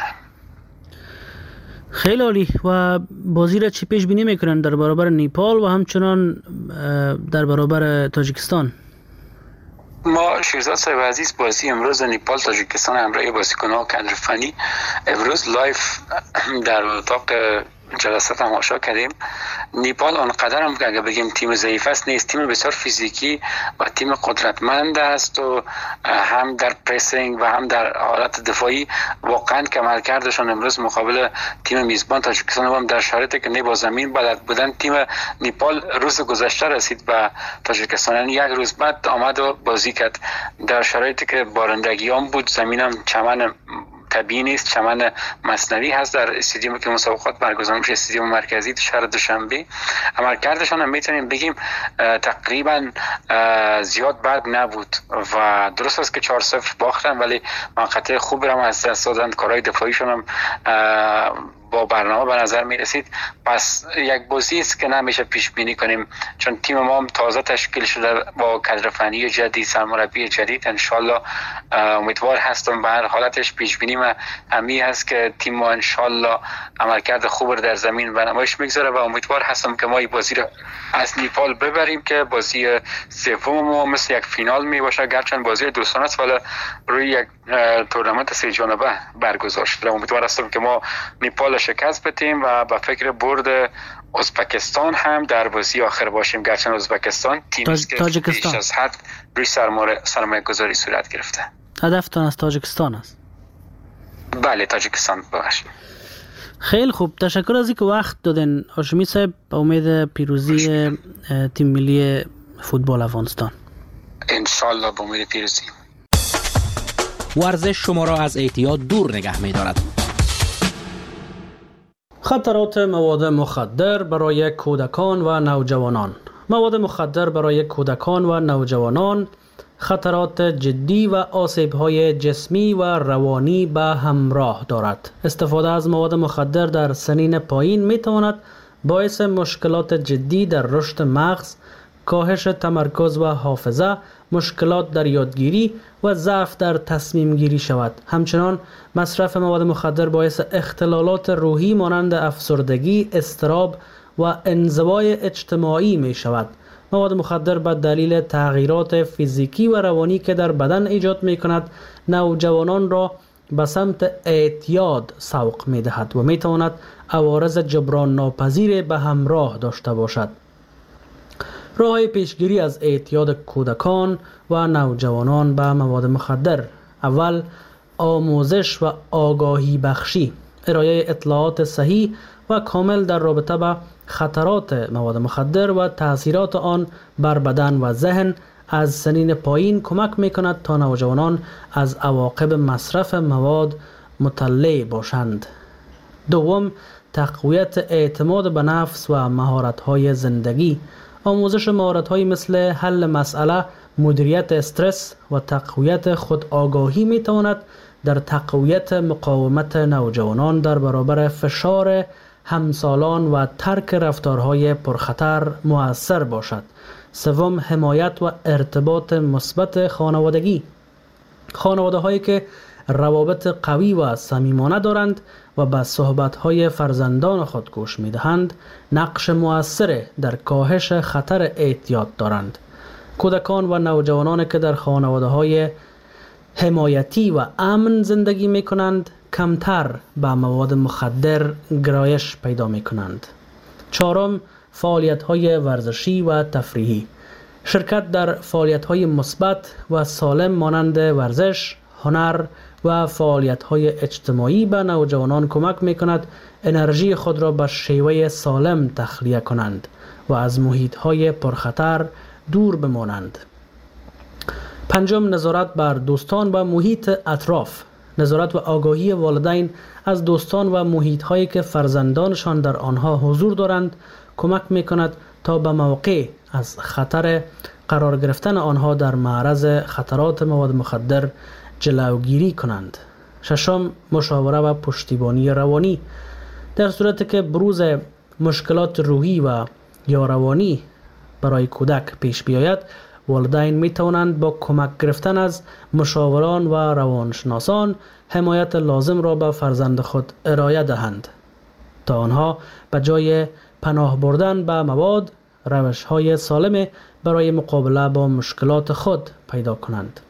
خیلی عالی. و بازی را چی پیش بینی میکنن در برابر نیپال و همچنان در برابر تاجیکستان؟ ما شیرزاد صاحب عزیز بازی امروز نیپال تاجیکستان همراه بازیکن‌ها و کادر فنی امروز لایف در اتاق جلسه تماشا کردیم، نیپال آنقدر هم اگه بگیم تیم ضعیف است نیست، تیم بسیار فیزیکی و تیم قدرتمند است و هم در پرسینگ و هم در حالت دفاعی واقعا عملکردشان امروز مقابل تیم میزبان تاجیکستان هم در شرایطی که نه با زمین بلد بودن، تیم نیپال روز گذشته رسید و تاجیکستان یک روز بعد آمد و بازی کرد در شرایطی که بارندگی هم بود، زمین هم چمن طبیعی نیست، چمن مصنوعی هست در استادیومی که مسابقات برگزار میشه، استادیوم مرکزی شهر دوشنبه. عملکردشان هم میتونیم بگیم تقریبا زیاد بد نبود و درست است که 4-0 باختن ولی موقعیت خوبی هم از دست دادن، کارهای دفاعیشون هم با برنامه به نظر می رسید. پس یک بازی است که نمیشه پیش بینی کنیم چون تیم ما هم تازه تشکیل شده با کادر فنی جدید، سرمربی جدید. ان شاء الله امیدوار هستم به هر حالتش پیش بینی ما همی هست که تیم ما ان شاء الله عملکرد خوب رو در زمین به نمایش میگذاره و امیدوار هستم که ما این بازی رو از نیپال ببریم که بازی سوم ما مثل یک فینال می باشه، گرچه بازی دوستانه است ولی روی یک تورنمنت سه جانبه برگزار شده. امیدوار هستم که ما نیپال شکست بدیم و به فکر برد ازبکستان هم در بازی آخر باشیم، گرچه ازبکستان تیمی است که بیش از حد روی سرمایه گذاری صورت گرفته. هدفتان از تاجیکستان است؟ بله تاجیکستان باشه. خیلی خوب، تشکر از اینکه وقت دادن هاشمی صاحب. به امید پیروزی تیم ملی فوتبال افغانستان ان شاء الله. به امید پیروزی. ورزش شما را از اعتیاد دور نگه می‌دارد. خطرات مواد مخدر برای کودکان و نوجوانان. مواد مخدر برای کودکان و نوجوانان خطرات جدی و آسیب‌های جسمی و روانی به همراه دارد. استفاده از مواد مخدر در سنین پایین می‌تواند باعث مشکلات جدی در رشد مغز، کاهش تمرکز و حافظه، مشکلات در یادگیری و ضعف در تصمیم گیری شود. همچنان مصرف مواد مخدر باعث اختلالات روحی مانند افسردگی، اضطراب و انزوای اجتماعی می شود. مواد مخدر به دلیل تغییرات فیزیکی و روانی که در بدن ایجاد می کند، نوجوانان را به سمت اعتیاد سوق می دهد و می تواند عوارض جبران ناپذیر به همراه داشته باشد. راه‌های پیشگیری از اعتیاد کودکان و نوجوانان به مواد مخدر: اول، آموزش و آگاهی بخشی، ارائه اطلاعات صحیح و کامل در رابطه با خطرات مواد مخدر و تأثیرات آن بر بدن و ذهن از سنین پایین کمک می‌کند تا نوجوانان از عواقب مصرف مواد مطلع باشند. دوم، تقویت اعتماد به نفس و مهارت‌های زندگی، آموزش مهارت‌هایی مثل حل مسئله، مدیریت استرس و تقویت خودآگاهی می‌تواند در تقویت مقاومت نوجوانان در برابر فشار همسالان و ترک رفتارهای پرخطر مؤثر باشد. سوم، حمایت و ارتباط مثبت خانوادگی، خانواده‌هایی که روابط قوی و صمیمانه دارند و به صحبت‌های فرزندان خود گوش می‌دهند، نقش مؤثر در کاهش خطر اعتیاد دارند. کودکان و نوجوانانی که در خانواده‌های حمایتی و امن زندگی می‌کنند، کمتر به مواد مخدر گرایش پیدا می‌کنند. چهارم، فعالیت‌های ورزشی و تفریحی، شرکت در فعالیت‌های مثبت و سالم مانند ورزش، هنر و فعالیت‌های اجتماعی به نوجوانان کمک می‌کند انرژی خود را به شیوه سالم تخلیه کنند و از محیط‌های پرخطر دور بمانند. پنجم، نظارت بر دوستان و محیط اطراف، نظارت و آگاهی والدین از دوستان و محیط‌هایی که فرزندانشان در آنها حضور دارند کمک می‌کند تا به موقع از خطر قرار گرفتن آنها در معرض خطرات مواد مخدر جلوگیری کنند. ششم، مشاوره و پشتیبانی روانی، در صورتی که بروز مشکلات روحی و یا روانی برای کودک پیش بیاید، والدین می توانند با کمک گرفتن از مشاوران و روانشناسان حمایت لازم را به فرزند خود ارائه دهند تا آنها به جای پناه بردن به مواد روش‌های سالم برای مقابله با مشکلات خود پیدا کنند.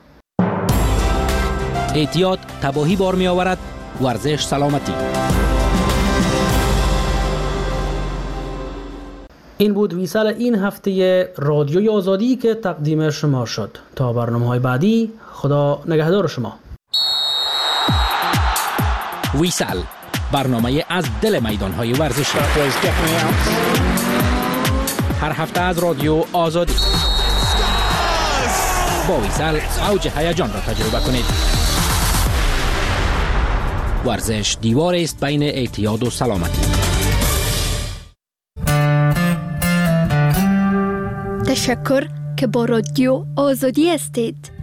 اعتیاد تباهی بار می آورد، ورزش سلامتی. این بود ویسال این هفته رادیوی آزادی که تقدیم شما شد. تا برنامه‌های بعدی، خدا نگهدار شما. ویسال، برنامه از دل میدان‌های ورزشی. هر هفته از رادیو آزادی. با ویسال اوج هیجان را تجربه کنید. ورزش دیوار است بین اعتیاد و سلامتی. تشکر که با رادیو آزادی هستید.